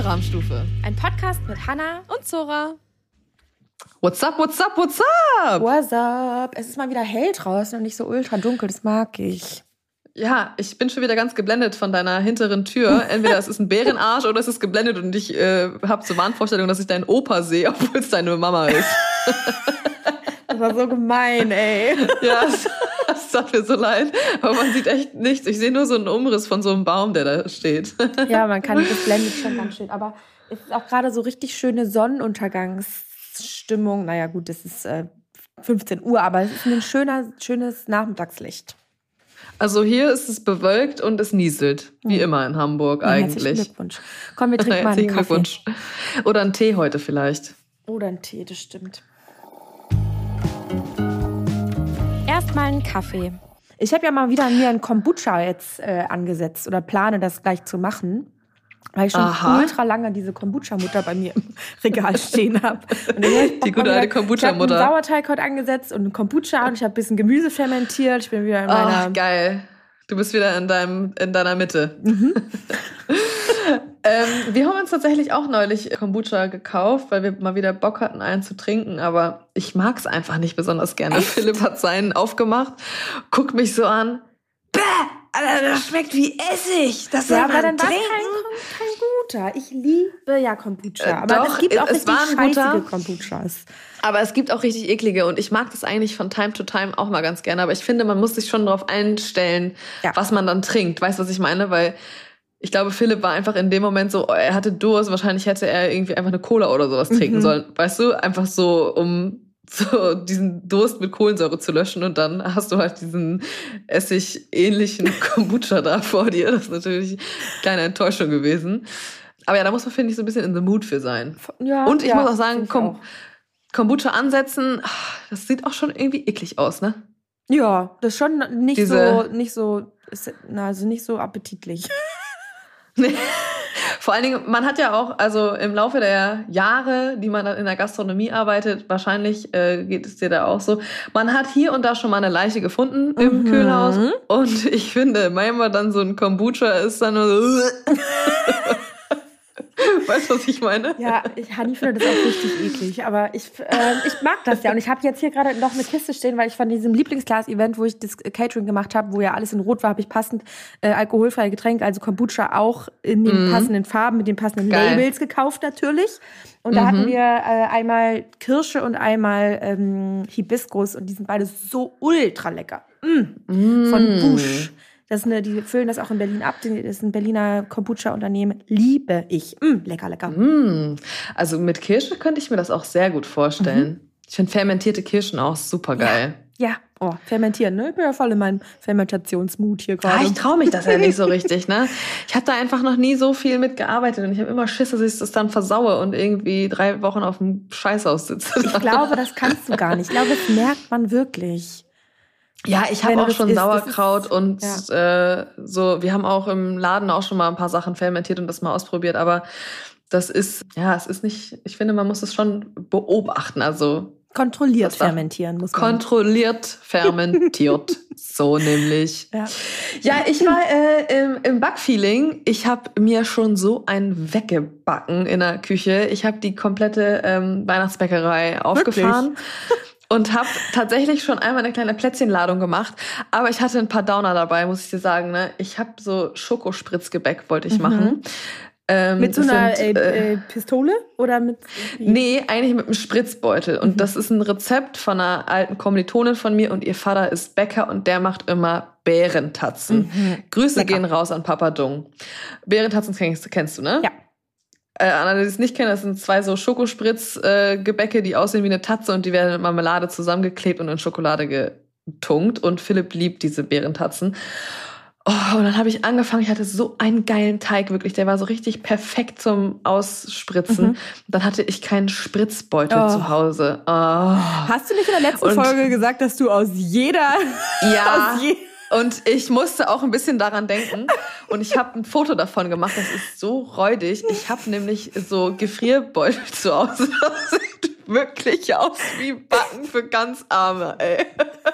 Schulraumstufe. Ein Podcast mit Hannah Und Zora. What's up, what's up, what's up? What's up? Es ist mal wieder hell draußen und nicht so ultra dunkel, das mag ich. Ja, ich bin schon wieder ganz geblendet von deiner hinteren Tür. Entweder es ist ein Bärenarsch oder es ist geblendet und ich habe so Wahnvorstellungen, dass ich deinen Opa sehe, obwohl es deine Mama ist. Das war so gemein, ey. Ja, es tat mir so leid. Aber man sieht echt nichts. Ich sehe nur so einen Umriss von so einem Baum, der da steht. Ja, man kann, das blendet schon ganz schön. Aber es ist auch gerade so richtig schöne Sonnenuntergangsstimmung. Naja, gut, es ist 15 Uhr, aber es ist ein schönes Nachmittagslicht. Also hier ist es bewölkt und es nieselt. Wie immer in Hamburg eigentlich. Herzlichen Glückwunsch. Komm, wir trinken mal einen Kaffee. Glückwunsch. Oder einen Tee heute vielleicht. Oder einen Tee, das stimmt. Erstmal einen Kaffee. Ich habe ja mal wieder mir einen Kombucha jetzt angesetzt oder plane das gleich zu machen. Weil ich schon ultra lange diese Kombucha-Mutter bei mir im Regal stehen habe. Die gute alte Kombucha-Mutter. Ich habe einen Sauerteig heute angesetzt und einen Kombucha und ich habe ein bisschen Gemüse fermentiert. Ich bin wieder in meiner... Ach, geil. Du bist wieder in deiner Mitte. Mhm. Wir haben uns tatsächlich auch neulich Kombucha gekauft, weil wir mal wieder Bock hatten, einen zu trinken. Aber ich mag es einfach nicht besonders gerne. Echt? Philipp hat seinen aufgemacht, guckt mich so an. Bäh! Alter, das schmeckt wie Essig. Das soll aber man dann war trinken. es kein guter. Ich liebe ja Kombucha. Aber Doch, es gibt auch es richtig war ein guter. scheißige Kombuchas. Aber es gibt auch richtig eklige und ich mag das eigentlich von Time to Time auch mal ganz gerne. Aber ich finde, man muss sich schon darauf einstellen, was man dann trinkt. Weißt du, was ich meine? Weil ich glaube, Philipp war einfach in dem Moment so, er hatte Durst. Wahrscheinlich hätte er irgendwie einfach eine Cola oder sowas trinken sollen. Weißt du? Einfach so, um so diesen Durst mit Kohlensäure zu löschen. Und dann hast du halt diesen Essig-ähnlichen Kombucha da vor dir. Das ist natürlich eine kleine Enttäuschung gewesen. Aber ja, da muss man, finde ich, so ein bisschen in the mood für sein. Ja, und ich muss auch sagen, auch. Kombucha ansetzen, das sieht auch schon irgendwie eklig aus, ne? Ja, das ist schon nicht so appetitlich. Nee. Vor allen Dingen, man hat ja auch, also im Laufe der Jahre, die man in der Gastronomie arbeitet, wahrscheinlich geht es dir da auch so, man hat hier und da schon mal eine Leiche gefunden im Kühlhaus und ich finde, manchmal dann so ein Kombucha ist dann nur so weißt du, was ich meine? Ja, Hanni findet das auch richtig eklig, aber ich mag das ja. Und ich habe jetzt hier gerade noch eine Kiste stehen, weil ich von diesem Lieblingsglas-Event, wo ich das Catering gemacht habe, wo ja alles in Rot war, habe ich passend alkoholfreie Getränke, also Kombucha auch in den passenden Farben, mit den passenden Labels gekauft natürlich. Und da hatten wir einmal Kirsche und einmal Hibiskus und die sind beide so ultra lecker. Von Busch. Die füllen das auch in Berlin ab. Das ist ein Berliner Kombucha-Unternehmen. Liebe ich. Lecker. Also mit Kirsche könnte ich mir das auch sehr gut vorstellen. Ich finde fermentierte Kirschen auch super geil. Ja. Oh, fermentieren, ne? Ich bin ja voll in meinem Fermentationsmut hier gerade. Ja, ich traue mich das ja nicht so richtig, ne? Ich habe da einfach noch nie so viel mitgearbeitet und ich habe immer Schiss, dass ich das dann versaue und irgendwie 3 Wochen auf dem Scheißhaus sitze. Ich glaube, das kannst du gar nicht. Ich glaube, das merkt man wirklich. Ja, ich habe auch schon Sauerkraut und so. Wir haben auch im Laden auch schon mal ein paar Sachen fermentiert und das mal ausprobiert. Aber es ist nicht, ich finde, man muss es schon beobachten. Also kontrolliert fermentieren muss man. Kontrolliert fermentiert. So nämlich. Ja, ich war im Backfeeling. Ich habe mir schon so ein weggebacken in der Küche. Ich habe die komplette Weihnachtsbäckerei aufgefahren. Wirklich? Und habe tatsächlich schon einmal eine kleine Plätzchenladung gemacht. Aber ich hatte ein paar Downer dabei, muss ich dir sagen. Ne? Ich habe so Schokospritzgebäck wollte ich machen. Mit so einer Pistole? Oder mit? Nee, eigentlich mit einem Spritzbeutel. Und das ist ein Rezept von einer alten Kommilitonin von mir. Und ihr Vater ist Bäcker und der macht immer Bärentatzen. Grüße gehen raus an Papa Dung. Bärentatzen kennst du, ne? Ja. Alle, die es nicht kennen, das sind 2 so Schokospritzgebäcke, die aussehen wie eine Tatze und die werden mit Marmelade zusammengeklebt und in Schokolade getunkt. Und Philipp liebt diese Bärentatzen. Oh, und dann habe ich angefangen, ich hatte so einen geilen Teig, wirklich. Der war so richtig perfekt zum Ausspritzen. Dann hatte ich keinen Spritzbeutel zu Hause. Oh. Hast du nicht in der letzten Folge gesagt, dass du aus jeder... Ja, und ich musste auch ein bisschen daran denken. Und ich habe ein Foto davon gemacht. Das ist so räudig. Ich habe nämlich so Gefrierbeutel zu Hause. Das sieht wirklich aus wie Backen für ganz Arme, ey.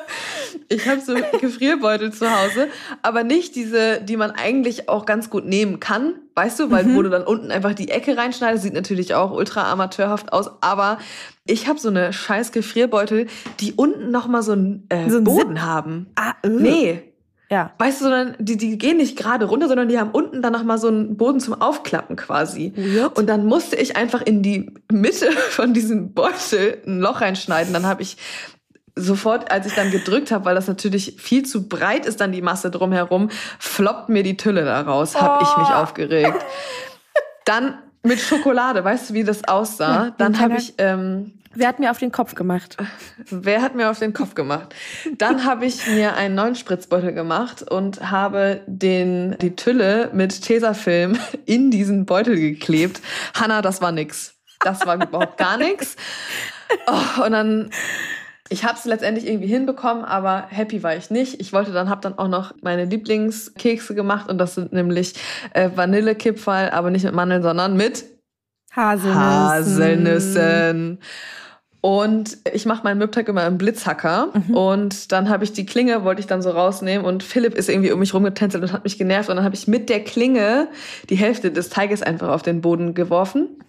Ich habe so Gefrierbeutel zu Hause, aber nicht diese, die man eigentlich auch ganz gut nehmen kann, weißt du, weil wo du dann unten einfach die Ecke reinschneidest, sieht natürlich auch ultra amateurhaft aus, aber ich habe so eine scheiß Gefrierbeutel, die unten nochmal so einen Boden haben. Nee. Ja. Weißt du, sondern die gehen nicht gerade runter, sondern die haben unten dann nochmal so einen Boden zum Aufklappen quasi. Weird. Und dann musste ich einfach in die Mitte von diesem Beutel ein Loch reinschneiden. Dann habe ich sofort, als ich dann gedrückt habe, weil das natürlich viel zu breit ist, dann die Masse drumherum, floppt mir die Tülle da raus. Habe ich mich aufgeregt. Dann mit Schokolade, weißt du, wie das aussah? Ja, dann habe ich... Wer hat mir auf den Kopf gemacht? Wer hat mir auf den Kopf gemacht? Dann habe ich mir einen neuen Spritzbeutel gemacht und habe die Tülle mit Tesafilm in diesen Beutel geklebt. Hanna, das war nix. Das war überhaupt gar nix. Oh, und dann, ich habe es letztendlich irgendwie hinbekommen, aber happy war ich nicht. Ich habe dann auch noch meine Lieblingskekse gemacht und das sind nämlich Vanillekipferl, aber nicht mit Mandeln, sondern mit Haselnüssen. Und ich mache meinen Mürbteig immer im Blitzhacker. Und dann habe ich die Klinge, wollte ich dann so rausnehmen. Und Philipp ist irgendwie um mich rumgetänzelt und hat mich genervt. Und dann habe ich mit der Klinge die Hälfte des Teiges einfach auf den Boden geworfen.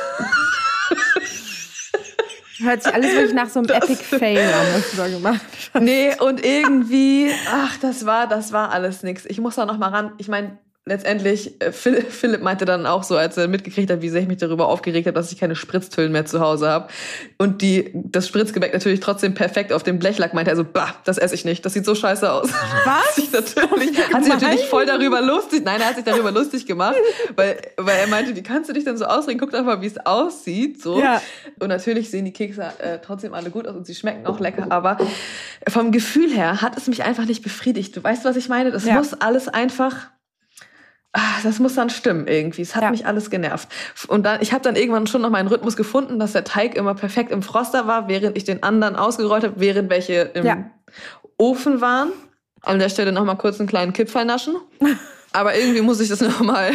Hört sich alles wirklich nach so einem Epic Fail an, was du da gemacht hast. Nee, und irgendwie, das war alles nix. Ich muss da noch mal ran. Ich meine, letztendlich, Philipp meinte dann auch so, als er mitgekriegt hat, wie sehr ich mich darüber aufgeregt habe, dass ich keine Spritztüllen mehr zu Hause habe. Und das Spritzgebäck natürlich trotzdem perfekt auf dem Blech lag, meinte er so, das esse ich nicht. Das sieht so scheiße aus. Was? Hat sich natürlich voll darüber lustig. Nein, er hat sich darüber lustig gemacht, weil er meinte, wie kannst du dich denn so ausreden? Guck doch mal, wie es aussieht. So. Ja. Und natürlich sehen die Kekse trotzdem alle gut aus und sie schmecken auch lecker. Aber vom Gefühl her hat es mich einfach nicht befriedigt. Du weißt, was ich meine? Das muss alles einfach... das muss dann stimmen irgendwie. Es hat mich alles genervt. Und ich habe dann irgendwann schon noch meinen Rhythmus gefunden, dass der Teig immer perfekt im Froster war, während ich den anderen ausgerollt habe, während welche im Ofen waren. An der Stelle noch mal kurz einen kleinen Kipferl naschen. Aber irgendwie muss ich das noch mal,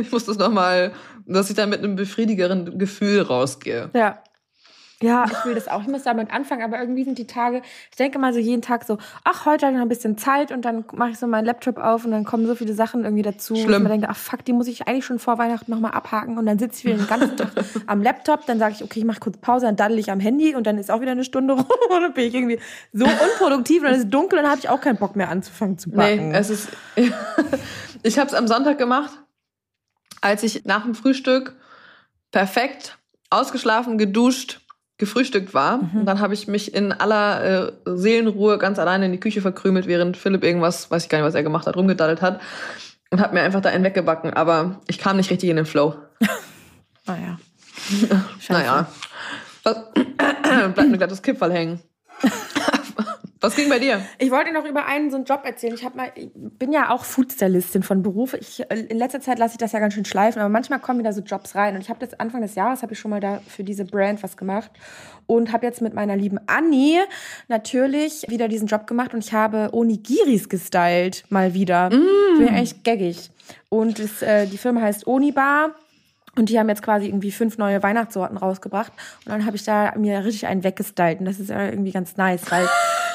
dass ich da mit einem befriedigeren Gefühl rausgehe. Ja, ich will das auch. Ich muss damit anfangen, aber irgendwie sind die Tage, ich denke mal so jeden Tag so, heute habe ich noch ein bisschen Zeit und dann mache ich so meinen Laptop auf und dann kommen so viele Sachen irgendwie dazu. Schlimm. Und man denkt, fuck, die muss ich eigentlich schon vor Weihnachten nochmal abhaken und dann sitze ich wieder den ganzen Tag am Laptop, dann sage ich, okay, ich mache kurz Pause, dann daddel ich am Handy und dann ist auch wieder eine Stunde rum und dann bin ich irgendwie so unproduktiv und dann ist es dunkel und dann habe ich auch keinen Bock mehr anzufangen zu backen. Nee, ich habe es am Sonntag gemacht, als ich nach dem Frühstück perfekt ausgeschlafen, geduscht, gefrühstückt war. Und dann habe ich mich in aller Seelenruhe ganz alleine in die Küche verkrümelt, während Philipp irgendwas, weiß ich gar nicht, was er gemacht hat, rumgedaddelt hat. Und habe mir einfach da einen weggebacken. Aber ich kam nicht richtig in den Flow. Naja. Naja. Bleibt mir glatt das Kipferl hängen. Was ging bei dir? Ich wollte noch über so einen Job erzählen. Ich bin ja auch Foodstylistin von Beruf. In letzter Zeit lasse ich das ja ganz schön schleifen, aber manchmal kommen wieder so Jobs rein. Und ich habe das Anfang des Jahres, habe ich schon mal da für diese Brand was gemacht und habe jetzt mit meiner lieben Anni natürlich wieder diesen Job gemacht und ich habe Onigiris gestylt, mal wieder. Ich bin ja echt gaggig. Und die Firma heißt Onibar. Und die haben jetzt quasi irgendwie 5 neue Weihnachtssorten rausgebracht. Und dann habe ich da mir richtig einen weggestylt. Und das ist ja irgendwie ganz nice, weil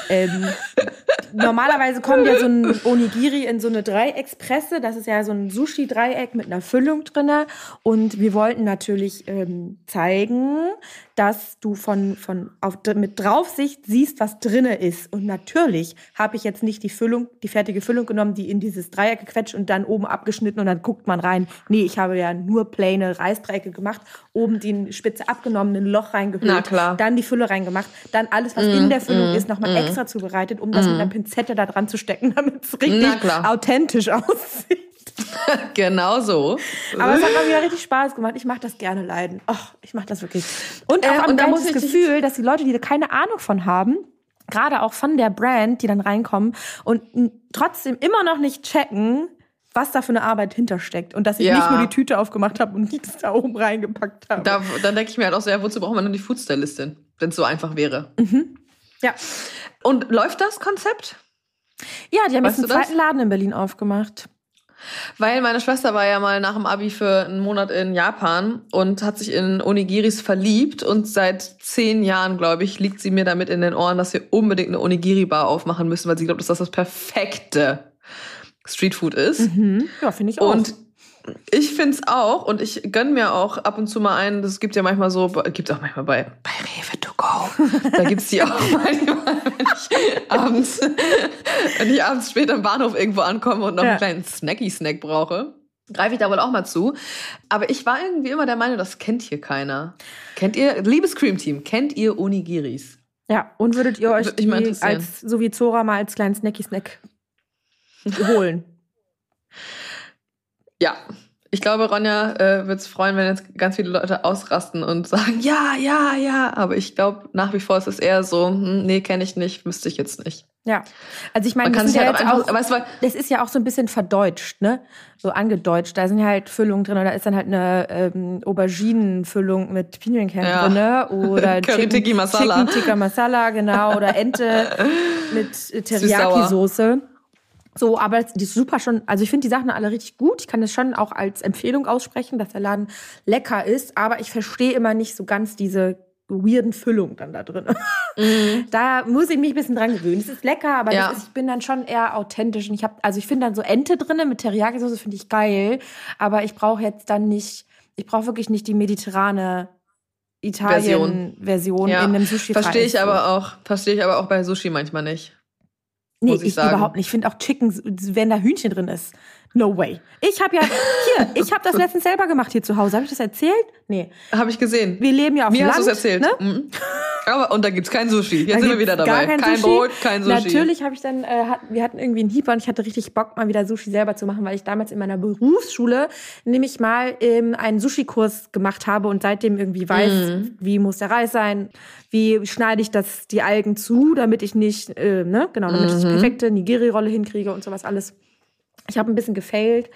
normalerweise kommt ja so ein Onigiri in so eine Dreieckspresse. Das ist ja so ein Sushi-Dreieck mit einer Füllung drinne. Und wir wollten natürlich zeigen, dass du mit Draufsicht siehst, was drinne ist. Und natürlich habe ich jetzt nicht die fertige Füllung genommen, die in dieses Dreieck gequetscht und dann oben abgeschnitten und dann guckt man rein. Nee, ich habe ja nur plaine Reisdreiecke gemacht, oben die Spitze abgenommen, ein Loch reingehüllt, dann die Fülle reingemacht, dann alles, was in der Füllung ist, nochmal extra zubereitet, um das mit einer Pinzette da dran zu stecken, damit es richtig authentisch aussieht. Genau so. Aber es hat mal wieder richtig Spaß gemacht. Ich mache das gerne leiden. Ich mache das wirklich. Und auch am das Gefühl, dass die Leute, die da keine Ahnung von haben, gerade auch von der Brand, die dann reinkommen und trotzdem immer noch nicht checken, was da für eine Arbeit hintersteckt. Und dass ich nicht nur die Tüte aufgemacht habe und nichts da oben reingepackt habe. Dann denke ich mir halt auch so, wozu braucht man denn die Foodstylistin, wenn es so einfach wäre? Ja. Und läuft das Konzept? Ja, die haben jetzt einen zweiten Laden in Berlin aufgemacht. Weil meine Schwester war ja mal nach dem Abi für einen Monat in Japan und hat sich in Onigiris verliebt und seit 10 Jahren, glaube ich, liegt sie mir damit in den Ohren, dass wir unbedingt eine Onigiri-Bar aufmachen müssen, weil sie glaubt, dass das perfekte Streetfood ist. Ja, finde ich auch. Und Ich find's auch und ich gönn mir auch ab und zu mal einen, das gibt ja manchmal so, gibt's auch manchmal bei Rewe to go. Da gibt's die auch manchmal, wenn ich abends spät am Bahnhof irgendwo ankomme und noch einen kleinen Snacky-Snack brauche, greife ich da wohl auch mal zu. Aber ich war irgendwie immer der Meinung, das kennt hier keiner. Kennt ihr, liebes Cream-Team, kennt ihr Onigiris? Ja, und würdet ihr euch die als, so wie Zora, mal als kleinen Snacky-Snack holen? Ja, ich glaube, Ronja wird es freuen, wenn jetzt ganz viele Leute ausrasten und sagen, ja. Aber ich glaube, nach wie vor ist es eher so, nee, kenne ich nicht, wüsste ich jetzt nicht. Ja, also ich meine, das ist ja auch so ein bisschen verdeutscht, ne? So angedeutscht. Da sind ja halt Füllungen drin, oder ist dann halt eine Auberginenfüllung mit Pinienkernen drin, oder Curry Tikka Masala. Chicken Tikka Masala, genau, oder Ente mit Teriyaki-Soße. So, aber die ist super schon, also ich finde die Sachen alle richtig gut. Ich kann das schon auch als Empfehlung aussprechen, dass der Laden lecker ist, aber ich verstehe immer nicht so ganz diese weirden Füllungen dann da drin. Da muss ich mich ein bisschen dran gewöhnen. Es ist lecker, aber ich bin dann schon eher authentisch. Und ich finde dann so Ente drin mit Teriyaki-Soße, finde ich geil, aber ich brauche wirklich nicht die mediterrane Italien-Version in einem Sushi. Verstehe ich aber auch bei Sushi manchmal nicht. Nee, ich überhaupt nicht. Ich finde auch Chicken, wenn da Hühnchen drin ist. No way. Ich habe das letztens selber gemacht hier zu Hause. Habe ich das erzählt? Nee. Habe ich gesehen. Wir leben ja auf dem Land. Mir hast du es erzählt. Ne? Mhm. Und da gibt's kein Sushi. Jetzt sind wir wieder dabei. Kein Brot, kein Sushi. Natürlich habe ich dann, wir hatten irgendwie einen Hieber und ich hatte richtig Bock, mal wieder Sushi selber zu machen, weil ich damals in meiner Berufsschule nämlich mal einen Sushi-Kurs gemacht habe und seitdem irgendwie weiß, wie muss der Reis sein, wie schneide ich die Algen zu, damit ich nicht, damit ich die perfekte Nigiri-Rolle hinkriege und sowas alles. Ich habe ein bisschen gefailt,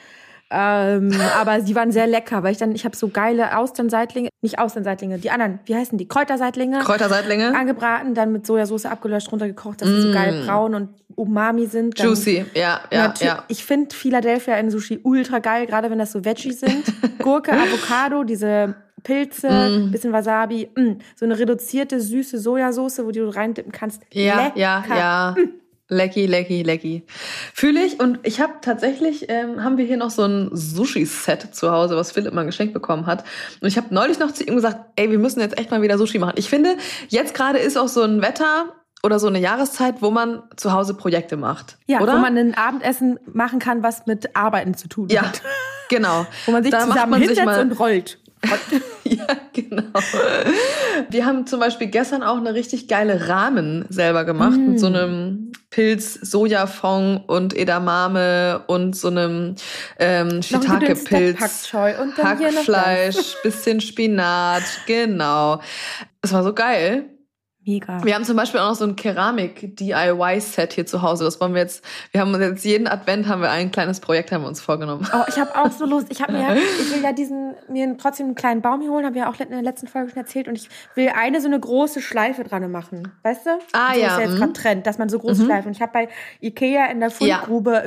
aber sie waren sehr lecker, weil ich habe so geile Austernseitlinge, nicht Austernseitlinge, die anderen, wie heißen die? Kräuterseitlinge angebraten, dann mit Sojasauce abgelöscht, runtergekocht, dass sie so geil braun und Umami sind. Dann Juicy, ja. Ich finde Philadelphia in Sushi ultra geil, gerade wenn das so Veggies sind. Gurke, Avocado, diese Pilze, bisschen Wasabi, so eine reduzierte, süße Sojasauce, wo du reindippen kannst. Ja. Lecky. Fühle ich. Und ich habe tatsächlich, haben wir hier noch so ein Sushi-Set zu Hause, was Philipp mal geschenkt bekommen hat. Und ich habe neulich noch zu ihm gesagt, wir müssen jetzt echt mal wieder Sushi machen. Ich finde, jetzt gerade ist auch so ein Wetter oder so eine Jahreszeit, wo man zu Hause Projekte macht. Ja, oder? Wo man ein Abendessen machen kann, was mit Arbeiten zu tun hat. Ja, genau. Wo man sich zusammen hinsetzt und rollt. Ja, genau. Wir haben zum Beispiel gestern auch eine richtig geile Ramen selber gemacht mit so einem Pilz-Sojafond und Edamame und so einem Shiitake-Pilz, Hackfleisch, bisschen Spinat, genau. Es war so geil. Mega. Wir haben zum Beispiel auch noch so ein Keramik-DIY-Set hier zu Hause. Wir haben jetzt jeden Advent ein kleines Projekt haben wir uns vorgenommen. Oh, ich habe auch so Lust. Ich will ja mir trotzdem einen kleinen Baum hier holen, haben wir ja auch in der letzten Folge schon erzählt. Und ich will so eine große Schleife dran machen. Weißt du? Ah, so ja. ist ja jetzt gerade Trend, dass man so große Schleifen. Und ich habe bei Ikea in der Fundgrube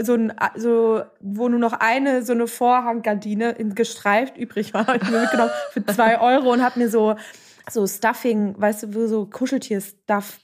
wo nur noch so eine Vorhanggardine gestreift übrig war. Ich habe mir mitgenommen für 2 € und habe mir so Stuffing, weißt du, so Kuscheltier-Stuff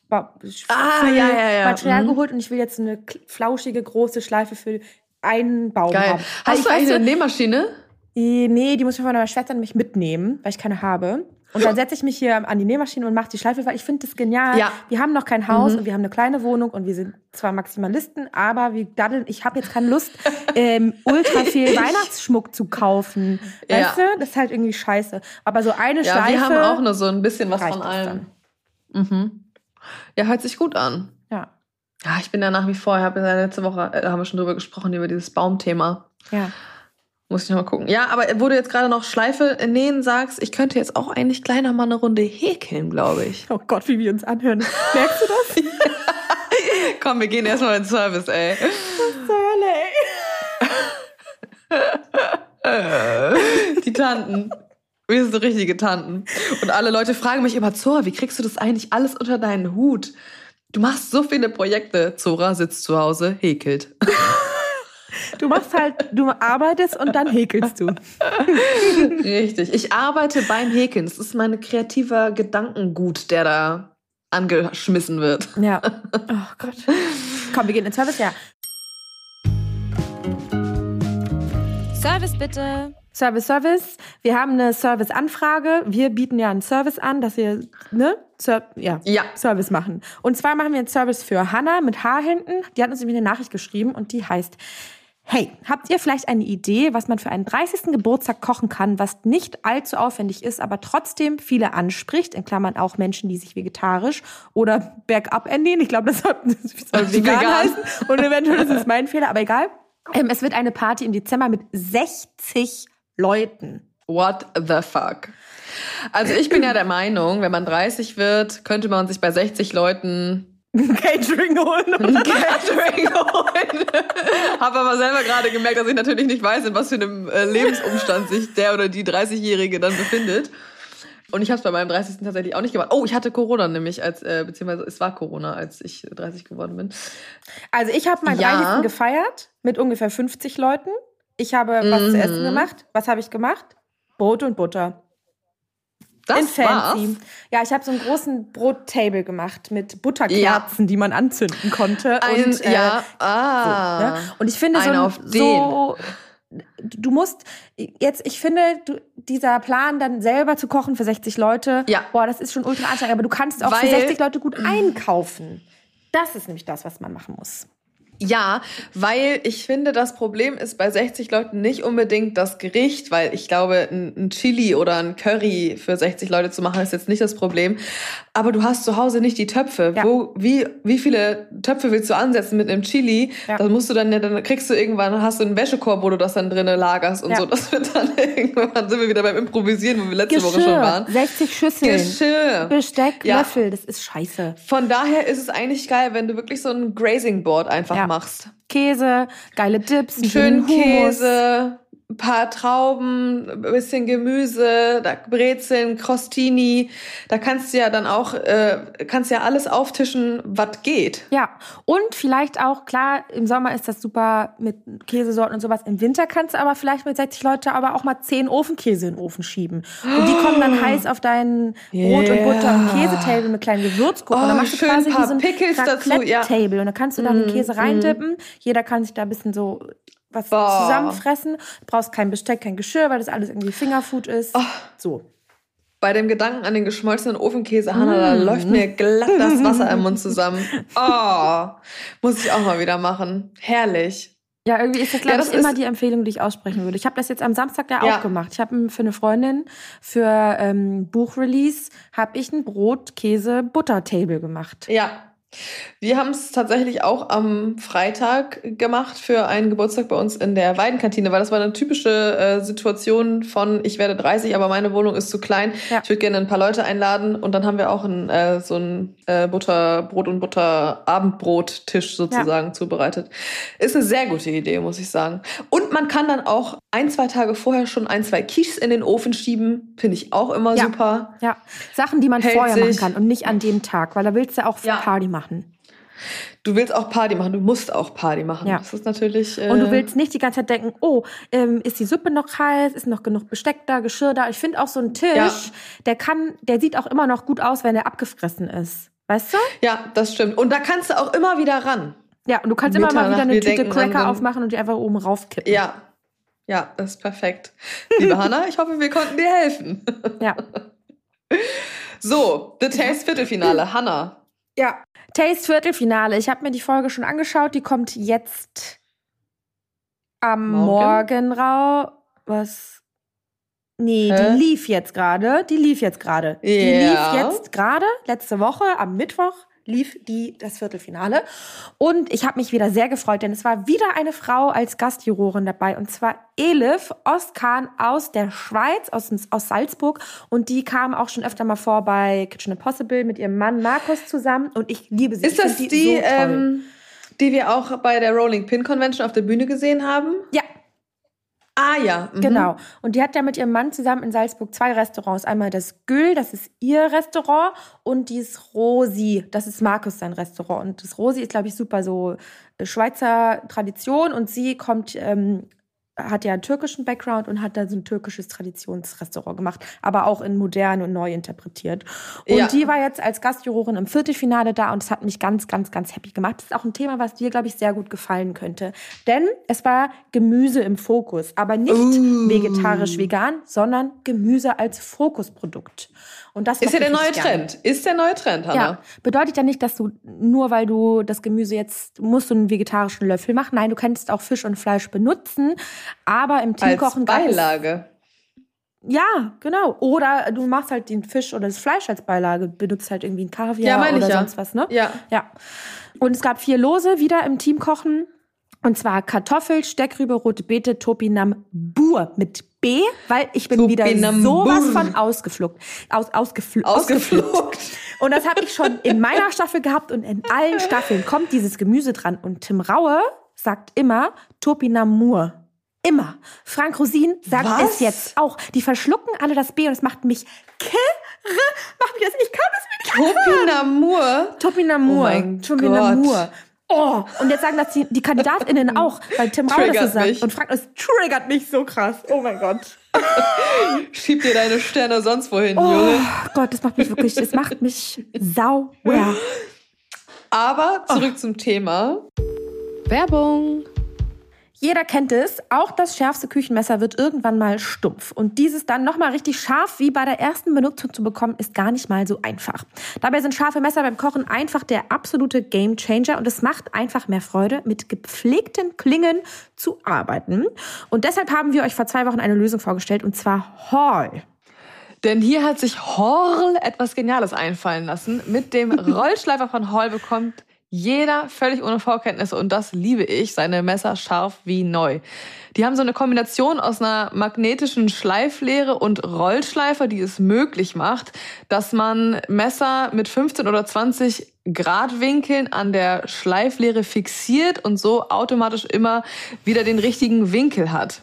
Material geholt und ich will jetzt so eine flauschige, große Schleife für einen Baum haben. Hast du eigentlich eine Nähmaschine? Nee, die muss ich von meiner Schwester nämlich mitnehmen, weil ich keine habe. Und dann setze ich mich hier an die Nähmaschine und mache die Schleife, weil ich finde das genial. Ja. Wir haben noch kein Haus und wir haben eine kleine Wohnung und wir sind zwar Maximalisten, aber ich habe jetzt keine Lust, ultra viel Weihnachtsschmuck zu kaufen. Weißt du? Das ist halt irgendwie scheiße. Aber so eine Schleife... Ja, wir haben auch nur so ein bisschen was von allem. Ja, hört sich gut an. Ja. Ja, ich bin ja nach wie vor, letzte Woche, da haben wir schon drüber gesprochen, über dieses Baumthema. Ja. Muss ich noch mal gucken. Ja, aber wo du jetzt gerade noch Schleife nähen sagst, ich könnte jetzt auch eigentlich kleiner mal eine Runde häkeln, glaube ich. Oh Gott, wie wir uns anhören. Merkst du das? Komm, wir gehen erstmal in den Service, ey. Was zur Hölle, ey. Die Tanten. Wir sind so richtige Tanten. Und alle Leute fragen mich immer, Zora, wie kriegst du das eigentlich alles unter deinen Hut? Du machst so viele Projekte. Zora sitzt zu Hause, häkelt. Du arbeitest und dann häkelst du. Richtig. Ich arbeite beim Häkeln. Das ist mein kreativer Gedankengut, der da angeschmissen wird. Ja. Oh Gott. Komm, wir gehen ins Service, ja. Service bitte. Service. Wir haben eine Serviceanfrage. Wir bieten ja einen Service an, dass wir Service machen. Und zwar machen wir einen Service für Hannah mit H hinten. Die hat uns nämlich eine Nachricht geschrieben und die heißt: Hey, habt ihr vielleicht eine Idee, was man für einen 30. Geburtstag kochen kann, was nicht allzu aufwendig ist, aber trotzdem viele anspricht, in Klammern auch Menschen, die sich vegetarisch oder bergab ernähren. Ich glaube, das soll vegan heißen. Und eventuell ist es mein Fehler, aber egal. Es wird eine Party im Dezember mit 60 Leuten. What the fuck? Also ich bin ja der Meinung, wenn man 30 wird, könnte man sich bei 60 Leuten Catering holen. Habe aber selber gerade gemerkt, dass ich natürlich nicht weiß, in was für einem Lebensumstand sich der oder die 30-Jährige dann befindet. Und ich habe es bei meinem 30. tatsächlich auch nicht gemacht. Oh, ich hatte Corona nämlich, beziehungsweise es war Corona, als ich 30 geworden bin. Also ich habe meinen 30. gefeiert mit ungefähr 50 Leuten. Ich habe was zu essen gemacht. Was habe ich gemacht? Brot und Butter. Das war's? Ja, ich habe so einen großen Brottable gemacht mit Butterkerzen, die man anzünden konnte. So, ne? Und ich finde du musst jetzt, ich finde, dieser Plan dann selber zu kochen für 60 Leute, das ist schon ultra anstrengend, aber du kannst auch für 60 Leute gut einkaufen. Das ist nämlich das, was man machen muss. Ja, weil ich finde, das Problem ist bei 60 Leuten nicht unbedingt das Gericht, weil ich glaube, ein Chili oder ein Curry für 60 Leute zu machen, ist jetzt nicht das Problem. Aber du hast zu Hause nicht die Töpfe. Ja. Wie viele Töpfe willst du ansetzen mit einem Chili? Ja. Das musst du dann kriegst du irgendwann, hast du einen Wäschekorb, wo du das dann drinnen lagerst und so. Das wird dann irgendwann, sind wir wieder beim Improvisieren, wo wir letzte Woche schon waren. 60 Schüsseln. Geschirr. Besteck, Löffel, das ist scheiße. Von daher ist es eigentlich geil, wenn du wirklich so ein Grazing Board einfach machst. Käse, geile Dips, einen schönen Käse, ein paar Trauben, ein bisschen Gemüse, Brezeln, Crostini. Da kannst du ja dann auch alles auftischen, was geht. Ja, und vielleicht auch, klar, im Sommer ist das super mit Käsesorten und sowas. Im Winter kannst du aber vielleicht mit 60 Leute aber auch mal 10 Ofenkäse in den Ofen schieben. Und die kommen dann heiß auf deinen Brot und Butter und Käsetable mit kleinen Gewürzgurken. Und dann machst du quasi wie so ein Raclette-Table. Und dann kannst du da den Käse reindippen. Jeder kann sich da ein bisschen so was zusammenfressen. Du brauchst kein Besteck, kein Geschirr, weil das alles irgendwie Fingerfood ist. So. Bei dem Gedanken an den geschmolzenen Ofenkäse, Hannah, da läuft mir glatt das Wasser im Mund zusammen. Muss ich auch mal wieder machen. Herrlich. Ja, irgendwie ist das, glaube ich, immer die Empfehlung, die ich aussprechen würde. Ich habe das jetzt am Samstag auch gemacht. Ich habe für eine Freundin, für Buchrelease, habe ich ein Brot-Käse-Butter-Table gemacht. Ja. Wir haben es tatsächlich auch am Freitag gemacht für einen Geburtstag bei uns in der Weidenkantine, weil das war eine typische Situation von, ich werde 30, aber meine Wohnung ist zu klein. Ja. Ich würde gerne ein paar Leute einladen und dann haben wir auch so einen Brot und Butter Abendbrottisch sozusagen zubereitet. Ist eine sehr gute Idee, muss ich sagen. Und man kann dann auch 1-2 Tage vorher schon 1-2 Quiches in den Ofen schieben. Finde ich auch immer super. Ja, Sachen, die man vorher machen kann und nicht an dem Tag, weil da willst du auch Party machen. Du willst auch Party machen, du musst auch Party machen. Ja. Das ist natürlich. Und du willst nicht die ganze Zeit denken, ist die Suppe noch heiß, ist noch genug Besteck da, Geschirr da. Ich finde auch so ein Tisch, der sieht auch immer noch gut aus, wenn der abgefressen ist. Weißt du? Ja, das stimmt. Und da kannst du auch immer wieder ran. Ja, und du kannst immer mal wieder eine Tüte Cracker aufmachen und die einfach oben raufkippen. Ja, das ist perfekt. Liebe Hannah, ich hoffe, wir konnten dir helfen. Ja. So, The Taste Viertelfinale. Hannah. Ja. Taste Viertelfinale. Ich habe mir die Folge schon angeschaut. Die kommt jetzt am Morgen raus. Was? Nee, die lief jetzt gerade. Die lief jetzt gerade. Letzte Woche am Mittwoch lief das Viertelfinale. Und ich habe mich wieder sehr gefreut, denn es war wieder eine Frau als Gastjurorin dabei. Und zwar Elif Özkan aus der Schweiz, aus Salzburg. Und die kam auch schon öfter mal vor bei Kitchen Impossible mit ihrem Mann Markus zusammen. Und ich liebe sie. Ist das die so die wir auch bei der Rolling Pin Convention auf der Bühne gesehen haben? Ja. Ah ja. Genau. Und die hat ja mit ihrem Mann zusammen in Salzburg 2 Restaurants. Einmal das Gül, das ist ihr Restaurant. Und dieses Rosi, das ist Markus sein Restaurant. Und das Rosi ist, glaube ich, super so Schweizer Tradition. Und sie kommt hat ja einen türkischen Background und hat da so ein türkisches Traditionsrestaurant gemacht, aber auch in modern und neu interpretiert. Und die war jetzt als Gastjurorin im Viertelfinale da und es hat mich ganz, ganz, ganz happy gemacht. Das ist auch ein Thema, was dir, glaube ich, sehr gut gefallen könnte. Denn es war Gemüse im Fokus, aber nicht vegetarisch-vegan, sondern Gemüse als Fokusprodukt. Und das ist ja der neue Trend. Ist der neue Trend, Hannah. Ja, bedeutet ja nicht, dass du nur, weil du das Gemüse jetzt, musst du einen vegetarischen Löffel machen. Nein, du kannst auch Fisch und Fleisch benutzen, aber im Teamkochen als Beilage. Ja, genau. Oder du machst halt den Fisch oder das Fleisch als Beilage, benutzt halt irgendwie ein Kaviar oder sonst was, ne? Ja. Und es gab 4 Lose wieder im Teamkochen. Und zwar Kartoffel, Steckrübe, rote Beete, Topinambur mit B, weil ich bin wieder sowas von ausgeflugt. Und das habe ich schon in meiner Staffel gehabt und in allen Staffeln kommt dieses Gemüse dran. Und Tim Raue sagt immer Topinambur. Immer. Frank Rosin sagt es jetzt auch. Die verschlucken alle das B und es macht mich ich kann es mir nicht Topinambur. Oh mein Gott. Oh, und jetzt sagen das die KandidatInnen auch, weil Tim Raue das so sagt. Mich. Und Frank, es triggert mich so krass. Oh mein Gott. Schieb dir deine Sterne sonst wohin, Junge. Oh Gott, das macht mich sauer. Aber zurück zum Thema. Werbung. Jeder kennt es, auch das schärfste Küchenmesser wird irgendwann mal stumpf. Und dieses dann nochmal richtig scharf wie bei der ersten Benutzung zu bekommen, ist gar nicht mal so einfach. Dabei sind scharfe Messer beim Kochen einfach der absolute Gamechanger und es macht einfach mehr Freude, mit gepflegten Klingen zu arbeiten. Und deshalb haben wir euch vor 2 Wochen eine Lösung vorgestellt, und zwar Hall. Denn hier hat sich Hall etwas Geniales einfallen lassen. Mit dem Rollschleifer von Hall bekommt jeder völlig ohne Vorkenntnisse, und das liebe ich, seine Messer scharf wie neu. Die haben so eine Kombination aus einer magnetischen Schleiflehre und Rollschleifer, die es möglich macht, dass man Messer mit 15 oder 20 Grad Winkeln an der Schleiflehre fixiert und so automatisch immer wieder den richtigen Winkel hat.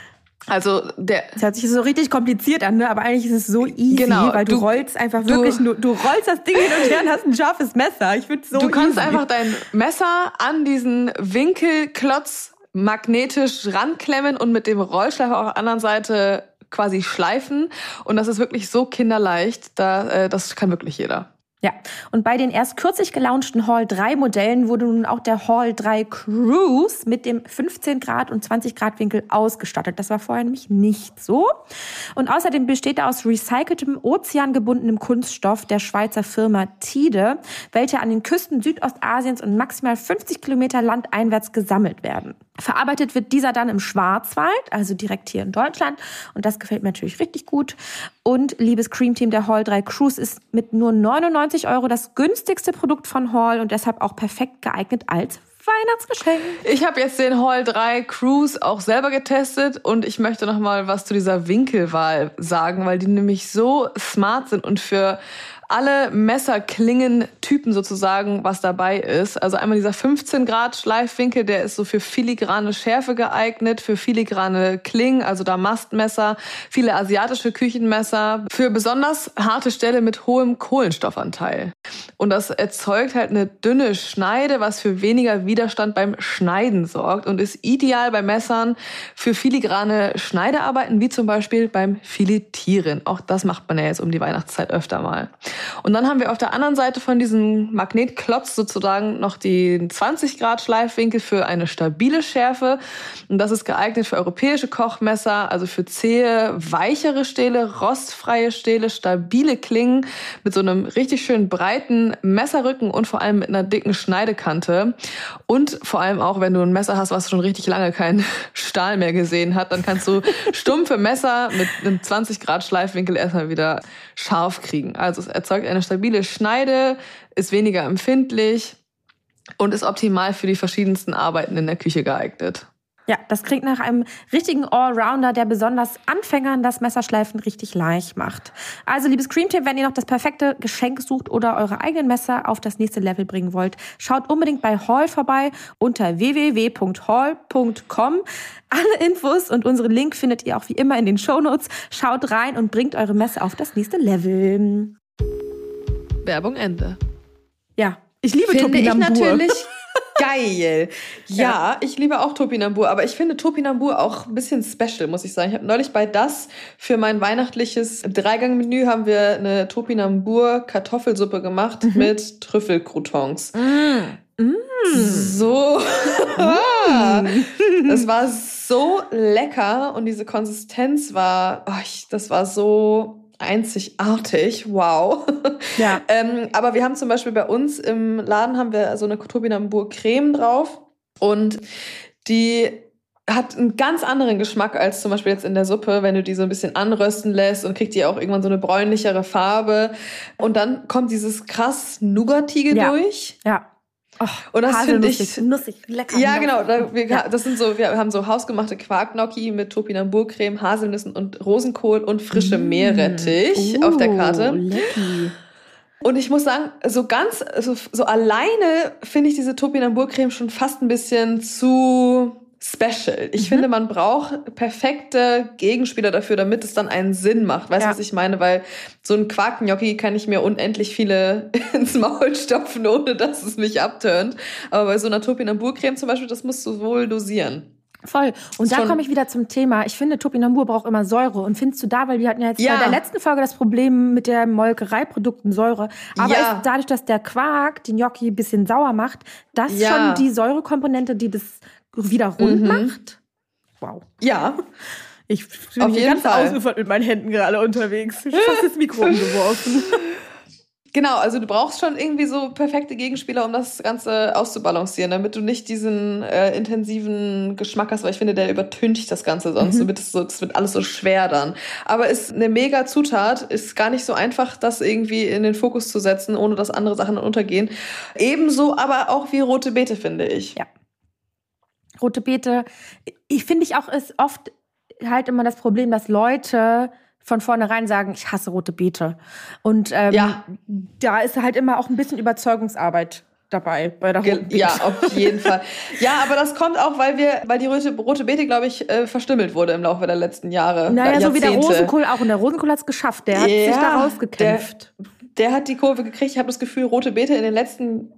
Also das hört sich so richtig kompliziert an, ne? Aber eigentlich ist es so easy, genau, weil du rollst einfach wirklich nur, du rollst das Ding hin und her und hast ein scharfes Messer. Ich finde so Du kannst easy. einfach dein Messer an diesen Winkelklotz magnetisch ranklemmen und mit dem Rollschleifer auf der anderen Seite quasi schleifen. Und das ist wirklich so kinderleicht, das kann wirklich jeder. Ja, und bei den erst kürzlich gelaunchten Hall 3 Modellen wurde nun auch der Hall 3 Cruise mit dem 15 Grad und 20 Grad Winkel ausgestattet. Das war vorher nämlich nicht so. Und außerdem besteht er aus recyceltem, ozeangebundenem Kunststoff der Schweizer Firma Tide, welche an den Küsten Südostasiens und maximal 50 Kilometer landeinwärts gesammelt werden. Verarbeitet wird dieser dann im Schwarzwald, also direkt hier in Deutschland. Und das gefällt mir natürlich richtig gut. Und liebes Cream-Team, der Hall 3 Cruise ist mit nur 99 € das günstigste Produkt von Hall und deshalb auch perfekt geeignet als Weihnachtsgeschenk. Ich habe jetzt den Hall 3 Cruise auch selber getestet und ich möchte noch mal was zu dieser Winkelwahl sagen, weil die nämlich so smart sind und für alle Messerklingen-Typen sozusagen was dabei ist. Also einmal dieser 15 Grad Schleifwinkel, der ist so für filigrane Schärfe geeignet, für filigrane Klingen, also Damastmesser, viele asiatische Küchenmesser, für besonders harte Stelle mit hohem Kohlenstoffanteil. Und das erzeugt halt eine dünne Schneide, was für weniger Widerstand beim Schneiden sorgt und ist ideal bei Messern für filigrane Schneidearbeiten, wie zum Beispiel beim Filetieren. Auch das macht man ja jetzt um die Weihnachtszeit öfter mal. Und dann haben wir auf der anderen Seite von diesem Magnetklotz sozusagen noch den 20 Grad Schleifwinkel für eine stabile Schärfe. Und das ist geeignet für europäische Kochmesser, also für zähe, weichere Stähle, rostfreie Stähle, stabile Klingen mit so einem richtig schön breiten Messerrücken und vor allem mit einer dicken Schneidekante. Und vor allem auch, wenn du ein Messer hast, was schon richtig lange keinen Stahl mehr gesehen hat, dann kannst du stumpfe Messer mit einem 20 Grad Schleifwinkel erstmal wieder scharf kriegen. Also es erzeugt eine stabile Schneide, ist weniger empfindlich und ist optimal für die verschiedensten Arbeiten in der Küche geeignet. Ja, das klingt nach einem richtigen Allrounder, der besonders Anfängern das Messerschleifen richtig leicht macht. Also, liebes Cream-Team, wenn ihr noch das perfekte Geschenk sucht oder eure eigenen Messer auf das nächste Level bringen wollt, schaut unbedingt bei Hall vorbei unter www.hall.com. Alle Infos und unseren Link findet ihr auch wie immer in den Shownotes. Schaut rein und bringt eure Messer auf das nächste Level. Werbung Ende. Ja, ich liebe Topinambur. Finde ich natürlich Geil. Ja, ich liebe auch Topinambur, aber ich finde Topinambur auch ein bisschen special, muss ich sagen. Ich habe neulich bei das für mein weihnachtliches Dreigang-Menü haben wir eine Topinambur-Kartoffelsuppe gemacht mit Trüffelcroutons. So. Das war so lecker und diese Konsistenz war, das war so einzigartig, wow. Ja. Aber wir haben zum Beispiel bei uns im Laden haben wir so eine Topinambur-Creme drauf und die hat einen ganz anderen Geschmack als zum Beispiel jetzt in der Suppe, wenn du die so ein bisschen anrösten lässt und kriegt die auch irgendwann so eine bräunlichere Farbe und dann kommt dieses krass Nougatige durch. Ja. Oh, und das finde ich nussig, lecker. Ja, genau. Das sind so, wir haben so hausgemachte Quarkgnocchi mit Topinambur-Creme, Haselnüssen und Rosenkohl und frische Meerrettich auf der Karte. Lecky. Und ich muss sagen, so alleine finde ich diese Topinambur-Creme schon fast ein bisschen zu special. Ich finde, man braucht perfekte Gegenspieler dafür, damit es dann einen Sinn macht. Weißt du, was ich meine? Weil so ein Quarkgnocchi kann ich mir unendlich viele ins Maul stopfen, ohne dass es mich abturnt. Aber bei so einer Topinambur-Creme zum Beispiel, das musst du wohl dosieren. Voll. Und da komme ich wieder zum Thema. Ich finde, Topinambur braucht immer Säure. Und findest du da, weil wir hatten ja jetzt bei der letzten Folge das Problem mit der Molkereiprodukten Säure. Aber ist dadurch, dass der Quark den Gnocchi ein bisschen sauer macht, das schon die Säurekomponente, die das wieder rund macht? Wow. Ja. Ich bin hier ganz ausufert mit meinen Händen gerade unterwegs. Ich habe fast das Mikro umgeworfen. Genau, also du brauchst schon irgendwie so perfekte Gegenspieler, um das Ganze auszubalancieren, damit du nicht diesen intensiven Geschmack hast, weil ich finde, der übertüncht das Ganze sonst. Das wird alles so schwer dann. Aber ist eine mega Zutat, ist gar nicht so einfach, das irgendwie in den Fokus zu setzen, ohne dass andere Sachen untergehen. Ebenso aber auch wie rote Beete, finde ich. Ja. Rote Beete, ist oft halt immer das Problem, dass Leute von vornherein sagen, ich hasse rote Beete. Und da ist halt immer auch ein bisschen Überzeugungsarbeit dabei bei der roten Beete. Ja, auf jeden Fall. Ja, aber das kommt auch, weil die rote Beete, glaube ich, verstümmelt wurde im Laufe der letzten Jahre. Naja, so wie der Rosenkohl auch. Und der Rosenkohl hat es geschafft. Der hat sich da rausgekämpft. Der hat die Kurve gekriegt. Ich habe das Gefühl, rote Beete in den letzten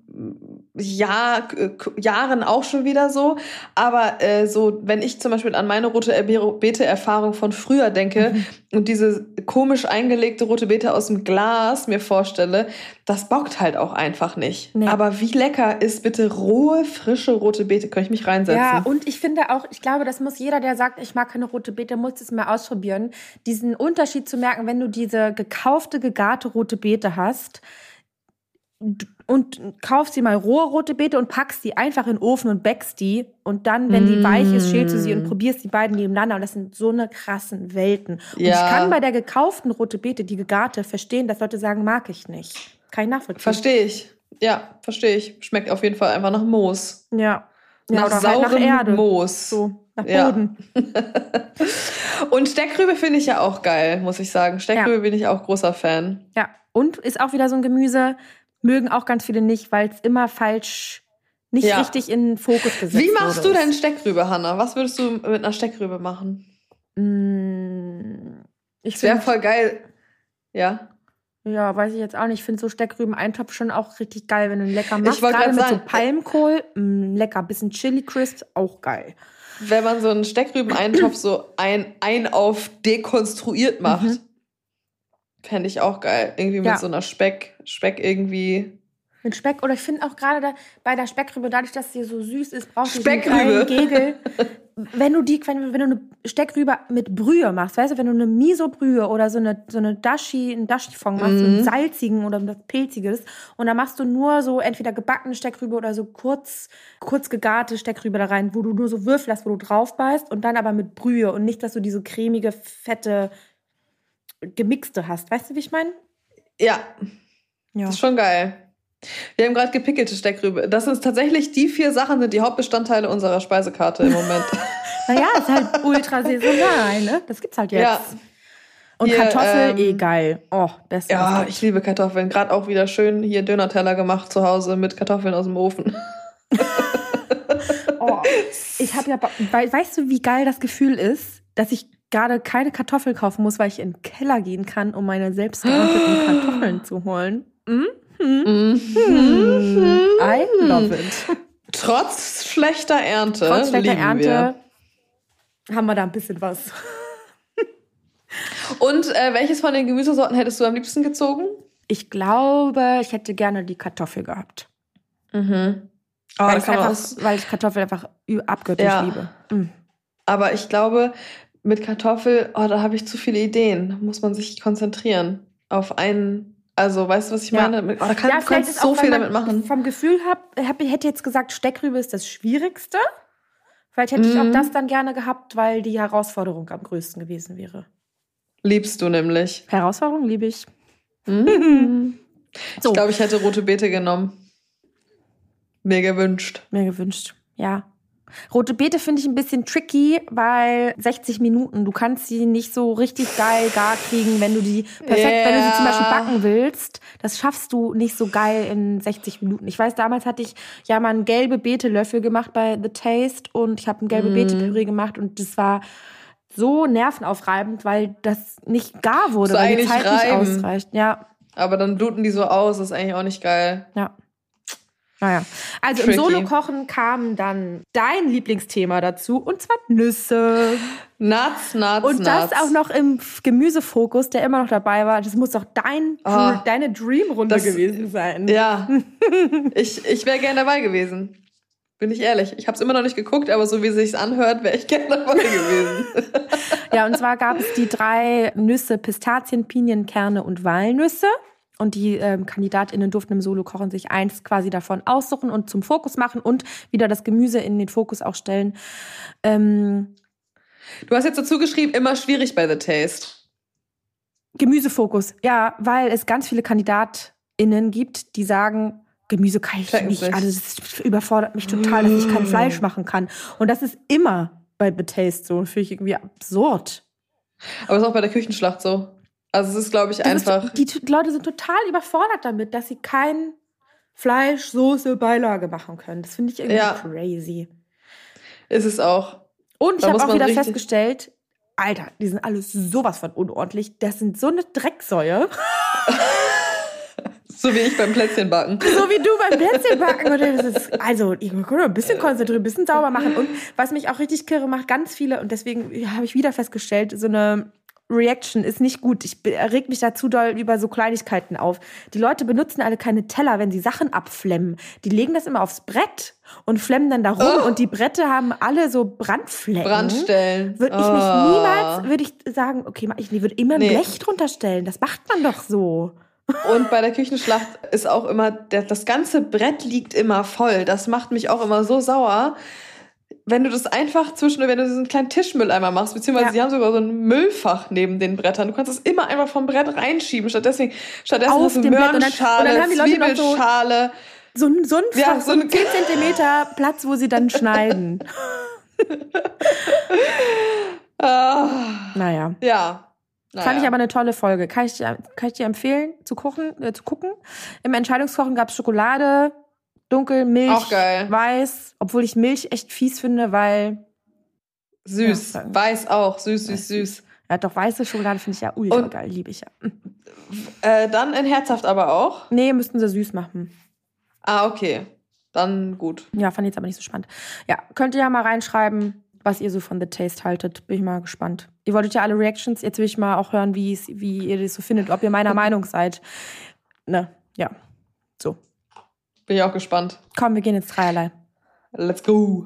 Jahren auch schon wieder so. Aber so, wenn ich zum Beispiel an meine rote Beete-Erfahrung von früher denke und diese komisch eingelegte rote Beete aus dem Glas mir vorstelle, das bockt halt auch einfach nicht. Nee. Aber wie lecker ist bitte rohe, frische rote Beete? Könnte ich mich reinsetzen? Ja, und ich finde auch, ich glaube, das muss jeder, der sagt, ich mag keine rote Beete, muss es mal ausprobieren. Diesen Unterschied zu merken, wenn du diese gekaufte, gegarte rote Beete hast und kaufst sie mal rohe rote Beete und packst die einfach in den Ofen und backst die und dann, wenn die weich ist, schälst du sie und probierst die beiden nebeneinander und das sind so eine krassen Welten. Und ich kann bei der gekauften rote Beete, die gegarte, verstehen, dass Leute sagen, mag ich nicht. Kann ich nachvollziehen. Verstehe ich. Ja, verstehe ich. Schmeckt auf jeden Fall einfach nach Moos. Ja. Nach saurem halt Erde. Moos. So, nach Boden. Und Steckrübe finde ich ja auch geil, muss ich sagen. Steckrübe bin ich auch großer Fan. Ja, und ist auch wieder so ein Gemüse, mögen auch ganz viele nicht, weil es immer falsch, nicht richtig in den Fokus gesetzt wird. Wie machst du denn Steckrübe, Hannah? Was würdest du mit einer Steckrübe machen? Das wäre voll geil. Ja. Ja, weiß ich jetzt auch nicht. Ich finde so Steckrüben-Eintopf schon auch richtig geil, wenn du ihn lecker machst. Gerade mit so Palmkohl, lecker, bisschen Chili Crisp, auch geil. Wenn man so einen Steckrüben-Eintopf so ein auf dekonstruiert macht, fände ich auch geil. Irgendwie mit so einer Speck irgendwie. Mit Speck, oder ich finde auch gerade bei der Speckrübe, dadurch, dass sie so süß ist, brauchst du so einen kleinen Gegel. Wenn du eine Steckrübe mit Brühe machst, weißt du, wenn du eine Miso-Brühe oder so eine einen Dashi-Fond machst, so einen salzigen oder was Pilziges, und dann machst du nur so entweder gebackene Steckrübe oder so kurz gegarte Steckrübe da rein, wo du nur so Würfel hast, wo du drauf beißt, und dann aber mit Brühe und nicht, dass du diese cremige, fette, gemixte hast. Weißt du, wie ich meine? Ja. Das ist schon geil. Wir haben gerade gepickelte Steckrübe. Das ist tatsächlich, die 4 Sachen sind die Hauptbestandteile unserer Speisekarte im Moment. Naja, ist halt ultra saisonal, ne? Das gibt's halt jetzt. Ja. Und hier, Kartoffeln, geil. Oh, beste. Ja, ich liebe Kartoffeln. Gerade auch wieder schön hier Döner-Teller gemacht zu Hause mit Kartoffeln aus dem Ofen. Ich habe ja, weißt du, wie geil das Gefühl ist, dass ich gerade keine Kartoffeln kaufen muss, weil ich in den Keller gehen kann, um meine selbst geernteten Kartoffeln zu holen. I love it. Trotz schlechter Ernte. Trotz schlechter lieben Ernte haben wir da ein bisschen was. Und welches von den Gemüsesorten hättest du am liebsten gezogen? Ich glaube, ich hätte gerne die Kartoffel gehabt. Mhm. Oh, weil ich Kartoffel einfach abgöttisch liebe. Mhm. Aber ich glaube, mit Kartoffel, da habe ich zu viele Ideen. Da muss man sich konzentrieren auf einen. Also, weißt du, was ich meine? Da kannst du so viel damit machen. Vom Gefühl hätte jetzt gesagt, Steckrübe ist das Schwierigste. Vielleicht hätte ich auch das dann gerne gehabt, weil die Herausforderung am größten gewesen wäre. Liebst du nämlich. Herausforderung liebe ich. Mhm. So. Ich glaube, ich hätte rote Beete genommen. Mir gewünscht, ja. Rote Beete finde ich ein bisschen tricky, weil 60 Minuten, du kannst sie nicht so richtig geil gar kriegen, wenn du sie zum Beispiel backen willst. Das schaffst du nicht so geil in 60 Minuten. Ich weiß, damals hatte ich ja mal einen gelbe Beete-Löffel gemacht bei The Taste und ich habe ein gelbe Beete-Püree gemacht und das war so nervenaufreibend, weil das nicht gar wurde, weil die Zeit nicht ausreicht. Ja. Aber dann bluten die so aus, das ist eigentlich auch nicht geil. Ja. Naja, also tricky. Im Solo-Kochen kam dann dein Lieblingsthema dazu, und zwar Nüsse. Nuts. Und das auch noch im Gemüsefokus, der immer noch dabei war. Das muss doch deine Dream-Runde gewesen sein. Ja, ich wäre gerne dabei gewesen. Bin ich ehrlich. Ich habe es immer noch nicht geguckt, aber so wie es sich anhört, wäre ich gerne dabei gewesen. Ja, und zwar gab es die 3 Nüsse, Pistazien, Pinienkerne und Walnüsse. Und die KandidatInnen durften im Solo-Kochen sich eins quasi davon aussuchen und zum Fokus machen und wieder das Gemüse in den Fokus auch stellen. Du hast jetzt dazu geschrieben, immer schwierig bei The Taste. Gemüsefokus, ja, weil es ganz viele KandidatInnen gibt, die sagen, Gemüse kann ich nicht. Also das überfordert mich total, dass ich kein Fleisch machen kann. Und das ist immer bei The Taste so. Finde ich irgendwie absurd. Aber es ist auch bei der Küchenschlacht so. Also es ist, glaube ich, einfach... Die Leute sind total überfordert damit, dass sie kein Fleisch, Soße, Beilage machen können. Das finde ich irgendwie crazy. Ist es auch. Und ich habe auch wieder festgestellt, Alter, die sind alle sowas von unordentlich. Das sind so eine Drecksäue. So wie ich beim Plätzchenbacken. So wie du beim Plätzchenbacken. Also, ich kann ein bisschen konzentrieren, ein bisschen sauber machen. Und was mich auch richtig kirre macht, ganz viele, und deswegen habe ich wieder festgestellt, so eine Reaction ist nicht gut. Ich reg mich da zu doll über so Kleinigkeiten auf. Die Leute benutzen alle keine Teller, wenn sie Sachen abflemmen. Die legen das immer aufs Brett und flemmen dann da rum. Und die Bretter haben alle so Brandflecken. Brandstellen. Würde ich sagen, okay, ich würde immer ein Blech drunter stellen. Das macht man doch so. Und bei der Küchenschlacht ist auch immer, das ganze Brett liegt immer voll. Das macht mich auch immer so sauer. Wenn du das einfach wenn du diesen kleinen Tischmülleimer machst, beziehungsweise sie haben sogar so ein Müllfach neben den Brettern. Du kannst das immer einfach vom Brett reinschieben. Stattdessen auf hast du Möhrenschale, und dann Zwiebelschale. So ein 10 Zentimeter Platz, wo sie dann schneiden. Naja. Ja. Fand ich aber eine tolle Folge. Kann ich dir empfehlen, zu gucken. Im Entscheidungskochen gab es Schokolade, dunkel, Milch, auch geil. Weiß. Obwohl ich Milch echt fies finde, weil... Süß. Ja, weiß auch. Süß. Ja, doch, weiße Schokolade finde ich ja ultra geil. Liebe ich ja. Dann in herzhaft aber auch? Nee, müssten sie süß machen. Ah, okay. Dann gut. Ja, fand ich jetzt aber nicht so spannend. Ja, könnt ihr ja mal reinschreiben, was ihr so von The Taste haltet. Bin ich mal gespannt. Ihr wolltet ja alle Reactions. Jetzt will ich mal auch hören, wie ihr das so findet. Ob ihr meiner Meinung seid. Ne, ja. So. Bin ich auch gespannt. Komm, wir gehen ins Dreierlei. Let's go.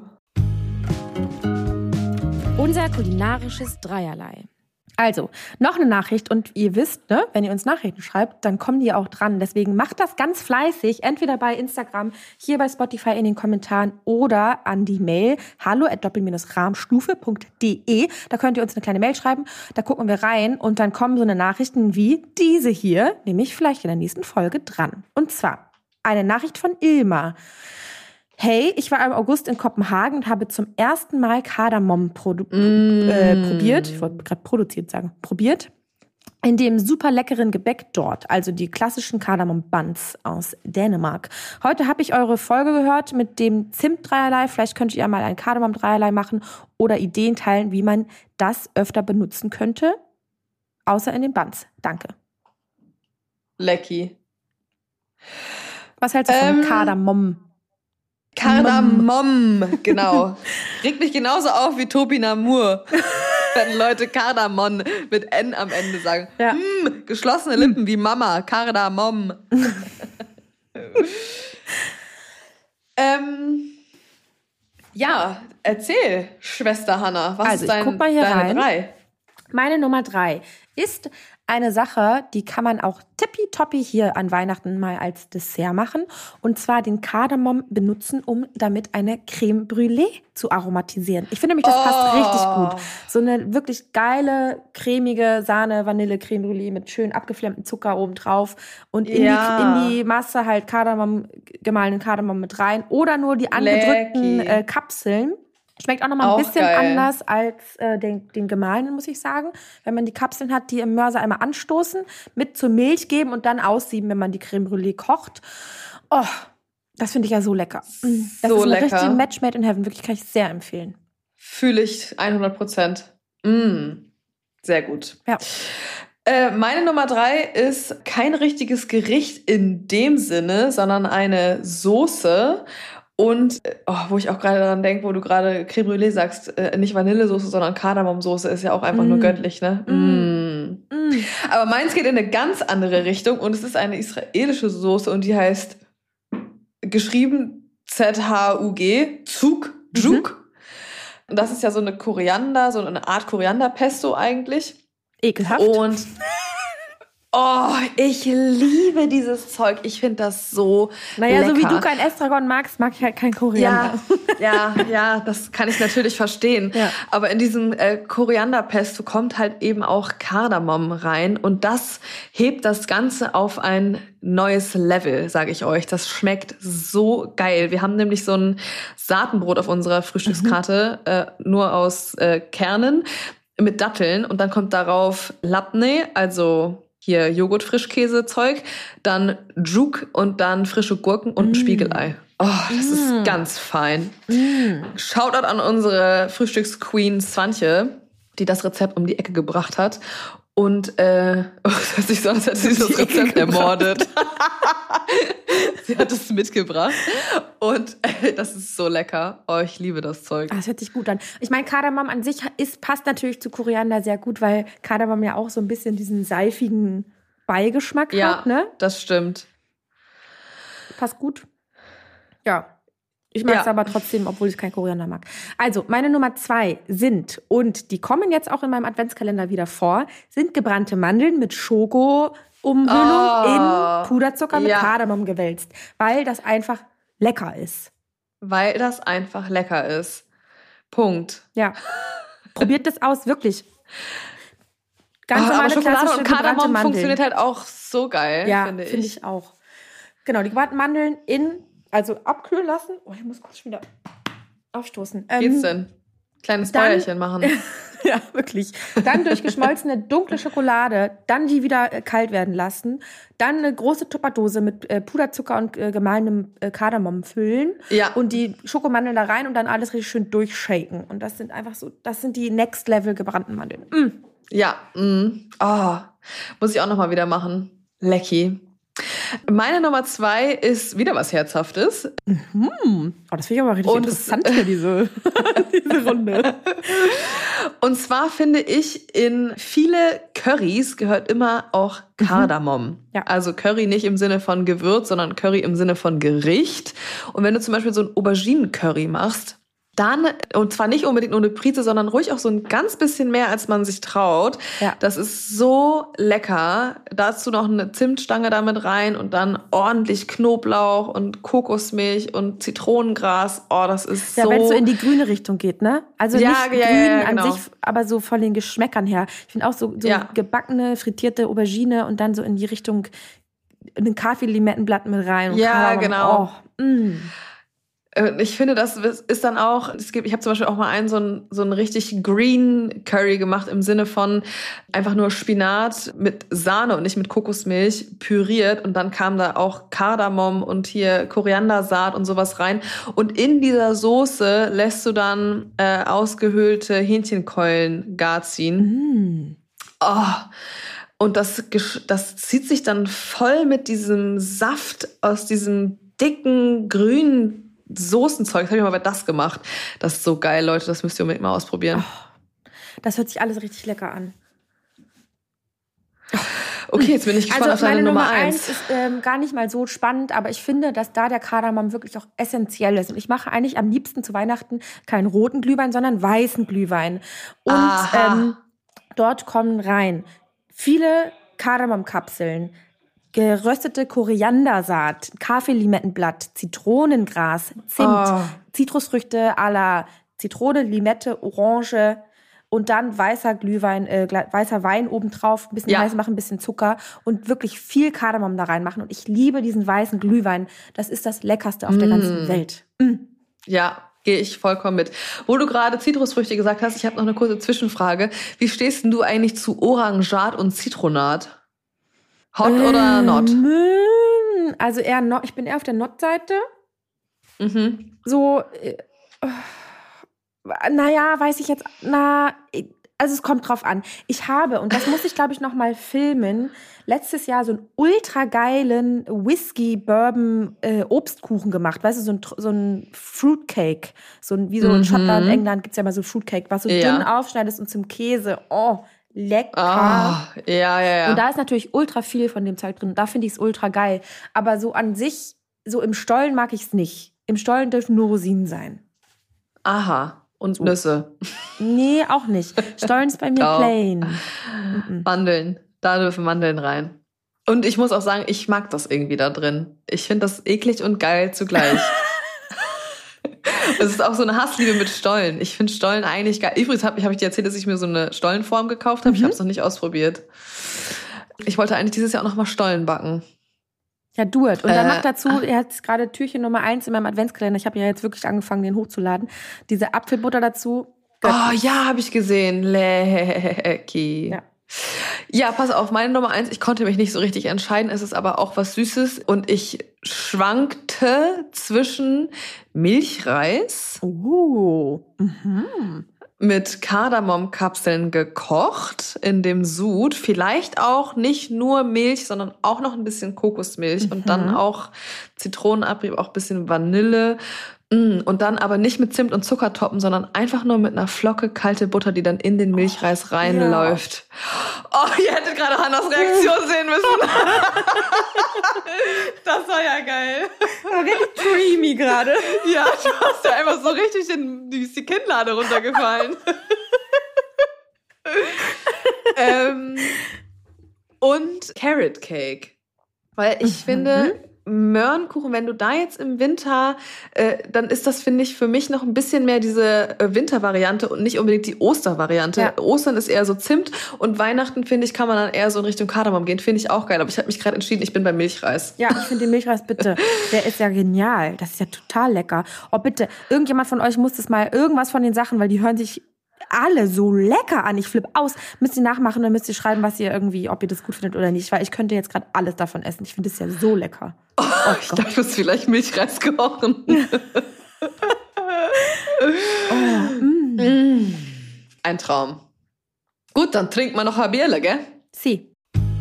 Unser kulinarisches Dreierlei. Also, noch eine Nachricht und ihr wisst, ne, wenn ihr uns Nachrichten schreibt, dann kommen die auch dran. Deswegen macht das ganz fleißig, entweder bei Instagram, hier bei Spotify in den Kommentaren oder an die Mail hallo@doppel-rahmstufe.de. Da könnt ihr uns eine kleine Mail schreiben, da gucken wir rein und dann kommen so eine Nachrichten wie diese hier, nämlich vielleicht in der nächsten Folge dran. Und zwar eine Nachricht von Ilma. Hey, ich war im August in Kopenhagen und habe zum ersten Mal Kardamom probiert. Ich wollte gerade produziert sagen. Probiert. In dem super leckeren Gebäck dort. Also die klassischen Kardamom-Buns aus Dänemark. Heute habe ich eure Folge gehört mit dem Zimt-Dreierlei. Vielleicht könnt ihr ja mal ein Kardamom-Dreierlei machen oder Ideen teilen, wie man das öfter benutzen könnte. Außer in den Buns. Danke. Lecky. Was hältst du von Kardamom? Kardamom, genau. Regt mich genauso auf wie Topinamur, wenn Leute Kardamom mit N am Ende sagen. Ja. Geschlossene Lippen wie Mama, Kardamom. Ja, erzähl, Schwester Hanna, was ist deine 3? Meine Nummer 3 ist eine Sache, die kann man auch tippitoppi hier an Weihnachten mal als Dessert machen. Und zwar den Kardamom benutzen, um damit eine Creme Brûlée zu aromatisieren. Ich finde nämlich, das passt richtig gut. So eine wirklich geile, cremige Sahne-Vanille-Creme Brûlée mit schön abgeflammtem Zucker oben drauf. Und in die Masse halt gemahlenen Kardamom mit rein. Oder nur die angedrückten Kapseln. Schmeckt auch nochmal ein bisschen anders als den gemahlenen, muss ich sagen. Wenn man die Kapseln hat, die im Mörser einmal anstoßen, mit zur Milch geben und dann aussieben, wenn man die Creme Brûlée kocht. Oh, das finde ich ja so lecker. Das ist ein richtig Match made in heaven. Wirklich, kann ich sehr empfehlen. Fühle ich 100%. Sehr gut. Ja. Meine Nummer 3 ist kein richtiges Gericht in dem Sinne, sondern eine Soße. Und wo ich auch gerade daran denke, wo du gerade Creme Brûlée sagst, nicht Vanillesoße, sondern Kardamomsoße ist ja auch einfach nur göttlich, ne? Aber meins geht in eine ganz andere Richtung und es ist eine israelische Soße und die heißt geschrieben Z-H-U-G, Juk. Und das ist ja so eine so eine Art Korianderpesto eigentlich. Ekelhaft. Und ich liebe dieses Zeug. Ich finde das so lecker. So wie du kein Estragon magst, mag ich halt kein Koriander. Ja, das kann ich natürlich verstehen. Ja. Aber in diesem Korianderpesto kommt halt eben auch Kardamom rein. Und das hebt das Ganze auf ein neues Level, sage ich euch. Das schmeckt so geil. Wir haben nämlich so ein Saatenbrot auf unserer Frühstückskarte, nur aus Kernen mit Datteln. Und dann kommt darauf Labneh, also hier Joghurt-Frischkäse-Zeug, dann Juk und dann frische Gurken und ein Spiegelei. Das ist ganz fein. Shoutout an unsere Frühstücksqueen Swantje, die das Rezept um die Ecke gebracht hat. Und das hört sich so an, als hätte sie das Rezept ermordet. Sie hat es mitgebracht. Und das ist so lecker. Ich liebe das Zeug. Das hört sich gut an. Ich meine, Kardamom an sich passt natürlich zu Koriander sehr gut, weil Kardamom ja auch so ein bisschen diesen seifigen Beigeschmack hat, ne? Ja, das stimmt. Passt gut. Ja. Ich mag es aber trotzdem, obwohl ich kein Koriander mag. Also, meine Nummer 2 sind, und die kommen jetzt auch in meinem Adventskalender wieder vor, sind gebrannte Mandeln mit Schoko-Umhüllung in Puderzucker mit Kardamom gewälzt. Weil das einfach lecker ist. Weil das einfach lecker ist. Punkt. Ja. Probiert das aus, wirklich. Ganz normale, Schokolade klassische und Kardamom gebrannte Mandeln. Funktioniert halt auch so geil, finde ich. Ja, finde ich auch. Genau, die gebrannten Mandeln also abkühlen lassen. Ich muss kurz wieder aufstoßen. Geht's denn? Kleines Feuerchen machen. Ja, wirklich. Dann durch geschmolzene dunkle Schokolade, dann die wieder kalt werden lassen. Dann eine große Tupperdose mit Puderzucker und gemahlenem Kardamom füllen. Ja. Und die Schokomandeln da rein und dann alles richtig schön durchshaken. Und das sind einfach so, das sind die Next Level gebrannten Mandeln. Ja. Muss ich auch noch mal wieder machen. Lecki. Meine Nummer 2 ist wieder was Herzhaftes. Das finde ich aber richtig interessant für diese Runde. Und zwar finde ich, in viele Currys gehört immer auch Kardamom. Ja. Also Curry nicht im Sinne von Gewürz, sondern Curry im Sinne von Gericht. Und wenn du zum Beispiel so ein Auberginen-Curry machst, dann, und zwar nicht unbedingt nur eine Prise, sondern ruhig auch so ein ganz bisschen mehr, als man sich traut. Ja. Das ist so lecker. Dazu noch eine Zimtstange damit rein und dann ordentlich Knoblauch und Kokosmilch und Zitronengras. Das ist so... Ja, wenn es so in die grüne Richtung geht, ne? Also nicht grün an sich, aber so von den Geschmäckern her. Ich finde auch so gebackene, frittierte Aubergine und dann so in die Richtung ein Kaffee-Limettenblatt mit rein. Und genau. Ich finde, das ist dann auch, ich habe zum Beispiel auch mal so einen richtig Green Curry gemacht im Sinne von einfach nur Spinat mit Sahne und nicht mit Kokosmilch püriert und dann kam da auch Kardamom und hier Koriandersaat und sowas rein und in dieser Soße lässt du dann ausgehöhlte Hähnchenkeulen gar ziehen. Und das zieht sich dann voll mit diesem Saft aus diesem dicken, grünen Soßenzeug. Das habe ich mal bei das gemacht. Das ist so geil, Leute. Das müsst ihr unbedingt mal ausprobieren. Das hört sich alles richtig lecker an. Okay, jetzt bin ich gespannt auf deine Nummer 1. Ist gar nicht mal so spannend, aber ich finde, dass da der Kardamom wirklich auch essentiell ist. Und ich mache eigentlich am liebsten zu Weihnachten keinen roten Glühwein, sondern weißen Glühwein. Und dort kommen rein viele Kardamomkapseln, geröstete Koriandersaat, Kaffeelimettenblatt, Zitronengras, Zimt, Zitrusfrüchte à la Zitrone, Limette, Orange und dann weißer Glühwein, weißer Wein obendrauf, ein bisschen heiß machen, ein bisschen Zucker und wirklich viel Kardamom da reinmachen. Und ich liebe diesen weißen Glühwein. Das ist das Leckerste auf der ganzen Welt. Ja, gehe ich vollkommen mit. Wo du gerade Zitrusfrüchte gesagt hast, ich habe noch eine kurze Zwischenfrage. Wie stehst denn du eigentlich zu Orangat und Zitronat? Hot oder not? Also eher not. Ich bin eher auf der Not-Seite. So, naja, weiß ich jetzt, also es kommt drauf an. Ich habe, und das muss ich, glaube ich, noch mal filmen, letztes Jahr so einen ultra geilen Whisky-Bourbon-Obstkuchen gemacht. Weißt du, so ein Fruitcake. Wie so in Schottland, England gibt's ja mal so Fruitcake, was du dünn aufschneidest und zum Käse. Oh, lecker. Ja. Und da ist natürlich ultra viel von dem Zeug drin. Da finde ich es ultra geil. Aber so an sich, so im Stollen mag ich es nicht. Im Stollen dürfen nur Rosinen sein. Aha. Und so. Nüsse. Nee, auch nicht. Stollen ist bei mir plain. Mandeln. Da dürfen Mandeln rein. Und ich muss auch sagen, ich mag das irgendwie da drin. Ich finde das eklig und geil zugleich. Es ist auch so eine Hassliebe mit Stollen. Ich finde Stollen eigentlich geil. Übrigens hab ich dir erzählt, dass ich mir so eine Stollenform gekauft habe. Ich habe es noch nicht ausprobiert. Ich wollte eigentlich dieses Jahr auch noch mal Stollen backen. Ja, do it. Und dann mach dazu, er hat gerade Türchen Nummer 1 in meinem Adventskalender. Ich habe ja jetzt wirklich angefangen, den hochzuladen. Diese Apfelbutter dazu. Oh ja, habe ich gesehen. Lecki. Ja, pass auf, meine Nummer 1. Ich konnte mich nicht so richtig entscheiden. Es ist aber auch was Süßes. Und ich schwankte zwischen Milchreis mit Kardamomkapseln gekocht in dem Sud. Vielleicht auch nicht nur Milch, sondern auch noch ein bisschen Kokosmilch und dann auch Zitronenabrieb, auch ein bisschen Vanille. Und dann aber nicht mit Zimt und Zucker toppen, sondern einfach nur mit einer Flocke kalte Butter, die dann in den Milchreis reinläuft. Ja. Oh, ihr hättet gerade Hannas Reaktion sehen müssen. Das war ja geil. War richtig creamy gerade. Ja, du hast ja einfach so richtig die Kinnlade runtergefallen. Und Carrot Cake. Weil ich finde, Möhrenkuchen, wenn du da jetzt im Winter, dann ist das, finde ich, für mich noch ein bisschen mehr diese Wintervariante und nicht unbedingt die Ostervariante. Ja. Ostern ist eher so Zimt und Weihnachten, finde ich, kann man dann eher so in Richtung Kardamom gehen. Finde ich auch geil. Aber ich habe mich gerade entschieden, ich bin beim Milchreis. Ja, ich finde den Milchreis bitte. Der ist ja genial. Das ist ja total lecker. Oh, bitte, irgendjemand von euch muss das mal, irgendwas von den Sachen, weil die hören sich alle so lecker an. Ich flippe aus. Müsst ihr nachmachen, dann müsst ihr schreiben, was ihr irgendwie, ob ihr das gut findet oder nicht. Weil ich könnte jetzt gerade alles davon essen. Ich finde das ja so lecker. Oh, ich dachte, ich muss vielleicht Milchreis kochen. Ein Traum. Gut, dann trinkt man noch ein Bierle, gell? Sie.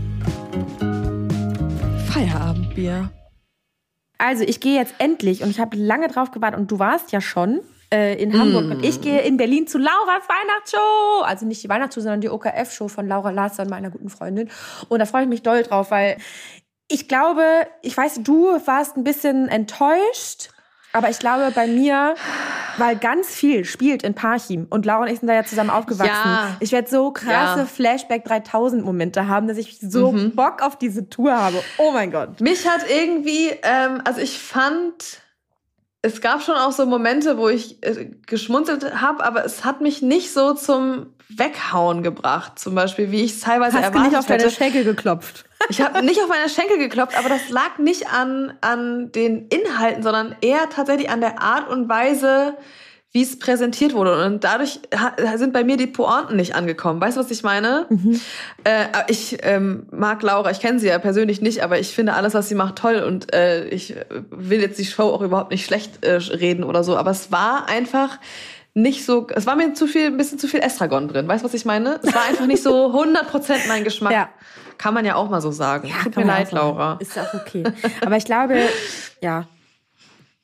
Feierabendbier. Also, ich gehe jetzt endlich und ich habe lange drauf gewartet und du warst ja schon in Hamburg und ich gehe in Berlin zu Lauras Weihnachtsshow. Also nicht die Weihnachtsshow, sondern die OKF-Show von Laura Larsson, meiner guten Freundin. Und da freue ich mich doll drauf, weil ich glaube, ich weiß, du warst ein bisschen enttäuscht, aber ich glaube bei mir, weil ganz viel spielt in Parchim und Laura und ich sind da ja zusammen aufgewachsen. Ja. Ich werde so krasse Flashback 3000 Momente haben, dass ich so Bock auf diese Tour habe. Oh mein Gott. Mich hat irgendwie, also ich fand, es gab schon auch so Momente, wo ich geschmunzelt habe, aber es hat mich nicht so zum Weghauen gebracht. Zum Beispiel, wie ich es teilweise erwartet hätte. Hast du nicht auf deine Schenkel geklopft? Ich habe nicht auf meine Schenkel geklopft, aber das lag nicht an den Inhalten, sondern eher tatsächlich an der Art und Weise, wie es präsentiert wurde. Und dadurch sind bei mir die Pointen nicht angekommen. Weißt du, was ich meine? Ich mag Laura, ich kenne sie ja persönlich nicht, aber ich finde alles, was sie macht, toll. Und ich will jetzt die Show auch überhaupt nicht schlecht reden oder so. Aber es war einfach nicht so, es war mir ein bisschen zu viel Estragon drin. Weißt du, was ich meine? Es war einfach nicht so 100% mein Geschmack. Ja. Kann man ja auch mal so sagen. Ja, tut mir leid, Laura. Ist auch okay. Aber ich glaube, ja,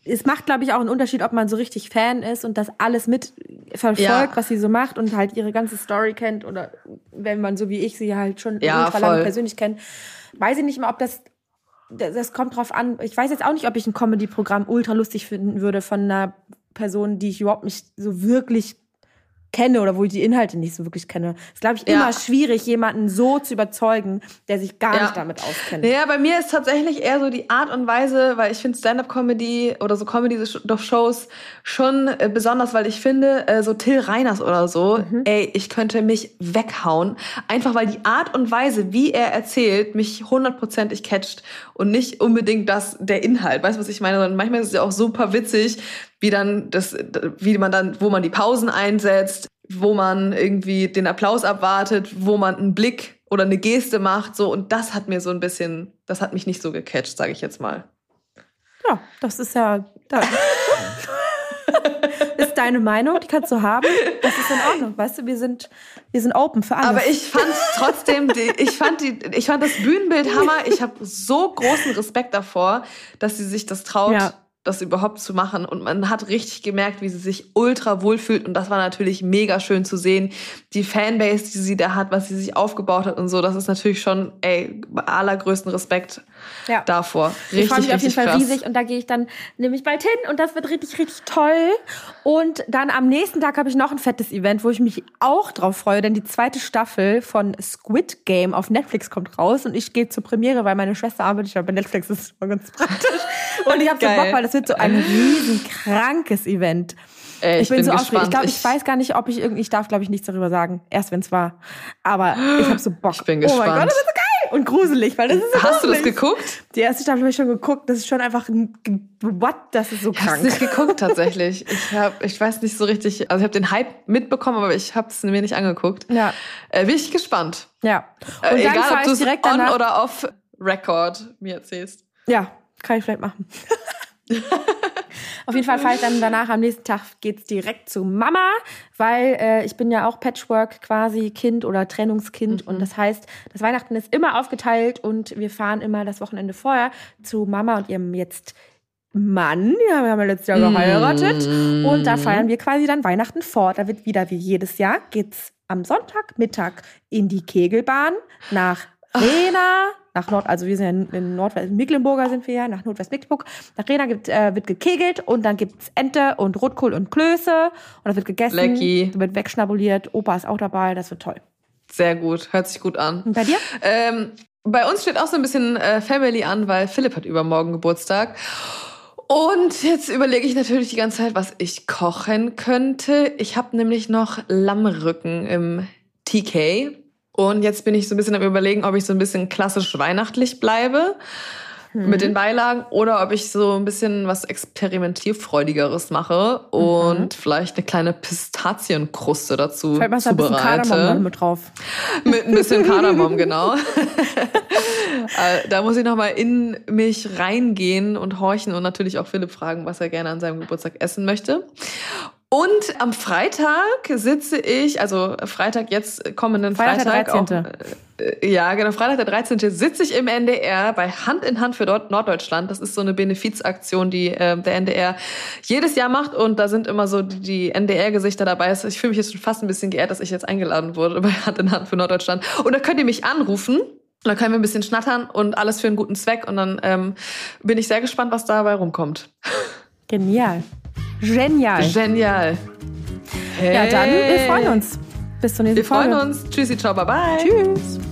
es macht, glaube ich, auch einen Unterschied, ob man so richtig Fan ist und das alles mitverfolgt, was sie so macht und halt ihre ganze Story kennt oder wenn man so wie ich sie halt schon ultra lange persönlich kennt. Weiß ich nicht mal, ob das kommt drauf an. Ich weiß jetzt auch nicht, ob ich ein Comedy-Programm ultra lustig finden würde von einer Person, die ich überhaupt nicht so wirklich kenne oder wo ich die Inhalte nicht so wirklich kenne. Ist, glaube ich, immer schwierig, jemanden so zu überzeugen, der sich gar nicht damit auskennt. Ja, bei mir ist tatsächlich eher so die Art und Weise, weil ich finde Stand-Up-Comedy oder so Comedy-Shows schon besonders, weil ich finde, so Till Reiners oder so, ich könnte mich weghauen. Einfach, weil die Art und Weise, wie er erzählt, mich 100%ig catcht und nicht unbedingt der Inhalt. Weißt du, was ich meine? Sondern manchmal ist es ja auch super witzig, wo man die Pausen einsetzt, wo man irgendwie den Applaus abwartet, wo man einen Blick oder eine Geste macht, so. Und das hat mich nicht so gecatcht, sage ich jetzt mal. Ja, das ist ja, ist deine Meinung, die kannst du haben. Das ist in Ordnung, weißt du, wir sind open für alles. Aber ich fand trotzdem, ich fand das Bühnenbild Hammer. Ich habe so großen Respekt davor, dass sie sich das traut, das überhaupt zu machen. Und man hat richtig gemerkt, wie sie sich ultra wohlfühlt. Und das war natürlich mega schön zu sehen. Die Fanbase, die sie da hat, was sie sich aufgebaut hat und so, das ist natürlich schon, allergrößten Respekt davor. Richtig, ich freue mich auf jeden Fall krass. riesig. Und da gehe ich dann nämlich bald hin. Und das wird richtig, richtig toll. Und dann am nächsten Tag habe ich noch ein fettes Event, wo ich mich auch drauf freue. Denn die 2. Staffel von Squid Game auf Netflix kommt raus. Und ich gehe zur Premiere, weil meine Schwester arbeitet bei Netflix. Das ist immer ganz praktisch. Und ich habe so Bock, weil das wird so ein riesen krankes Event. Ich bin so aufgeregt. Ich weiß gar nicht, ich darf, glaube ich, nichts darüber sagen. Erst wenn es war. Aber ich habe so Bock. Ich bin gespannt. Oh mein Gott, das ist so geil und gruselig, weil das ist so Hast gruselig. du das geguckt? Die erste Staffel habe ich schon geguckt. Das ist schon einfach das ist so krank. Ich habe nicht geguckt tatsächlich. Ich weiß nicht so richtig. Also ich habe den Hype mitbekommen, aber ich habe es mir nicht angeguckt. Ja. Bin ich gespannt. Ja. Und dann egal, ob du es direkt on oder off Record mir erzählst. Ja, kann ich vielleicht machen. Auf jeden Fall fahre ich dann danach, am nächsten Tag geht's direkt zu Mama, weil ich bin ja auch Patchwork quasi Kind oder Trennungskind und das heißt, das Weihnachten ist immer aufgeteilt und wir fahren immer das Wochenende vorher zu Mama und ihrem jetzt Mann, ja, wir haben ja letztes Jahr geheiratet und da feiern wir quasi dann Weihnachten fort. Da wird wieder wie jedes Jahr, geht's am Sonntagmittag in die Kegelbahn nach Rehna, also wir sind ja in Mecklenburger sind wir ja, nach Nordwestmecklenburg. Nach Rehna wird gekegelt und dann gibt's Ente und Rotkohl und Klöße und das wird gegessen, Lecky. Wird wegschnabuliert, Opa ist auch dabei, das wird toll. Sehr gut, hört sich gut an. Und bei dir? Bei uns steht auch so ein bisschen Family an, weil Philipp hat übermorgen Geburtstag. Und jetzt überlege ich natürlich die ganze Zeit, was ich kochen könnte. Ich habe nämlich noch Lammrücken im TK. Und jetzt bin ich so ein bisschen am Überlegen, ob ich so ein bisschen klassisch weihnachtlich bleibe mit den Beilagen oder ob ich so ein bisschen was Experimentierfreudigeres mache und vielleicht eine kleine Pistazienkruste dazu zubereite. Ein bisschen Kardamom mit drauf. Mit ein bisschen Kardamom, genau. Da muss ich nochmal in mich reingehen und horchen und natürlich auch Philipp fragen, was er gerne an seinem Geburtstag essen möchte. Und am Freitag sitze ich, also Freitag jetzt kommenden Freitag. Der 13. Ja, genau, Freitag der 13. sitze ich im NDR bei Hand in Hand für Norddeutschland. Das ist so eine Benefizaktion, die der NDR jedes Jahr macht. Und da sind immer so die NDR-Gesichter dabei. Ich fühle mich jetzt schon fast ein bisschen geehrt, dass ich jetzt eingeladen wurde bei Hand in Hand für Norddeutschland. Und da könnt ihr mich anrufen. Da können wir ein bisschen schnattern und alles für einen guten Zweck. Und dann bin ich sehr gespannt, was dabei rumkommt. Genial. Genial. Hey. Ja, dann, wir freuen uns. Bis zur nächsten Folge. Wir freuen uns. Tschüssi, ciao, bye bye. Tschüss.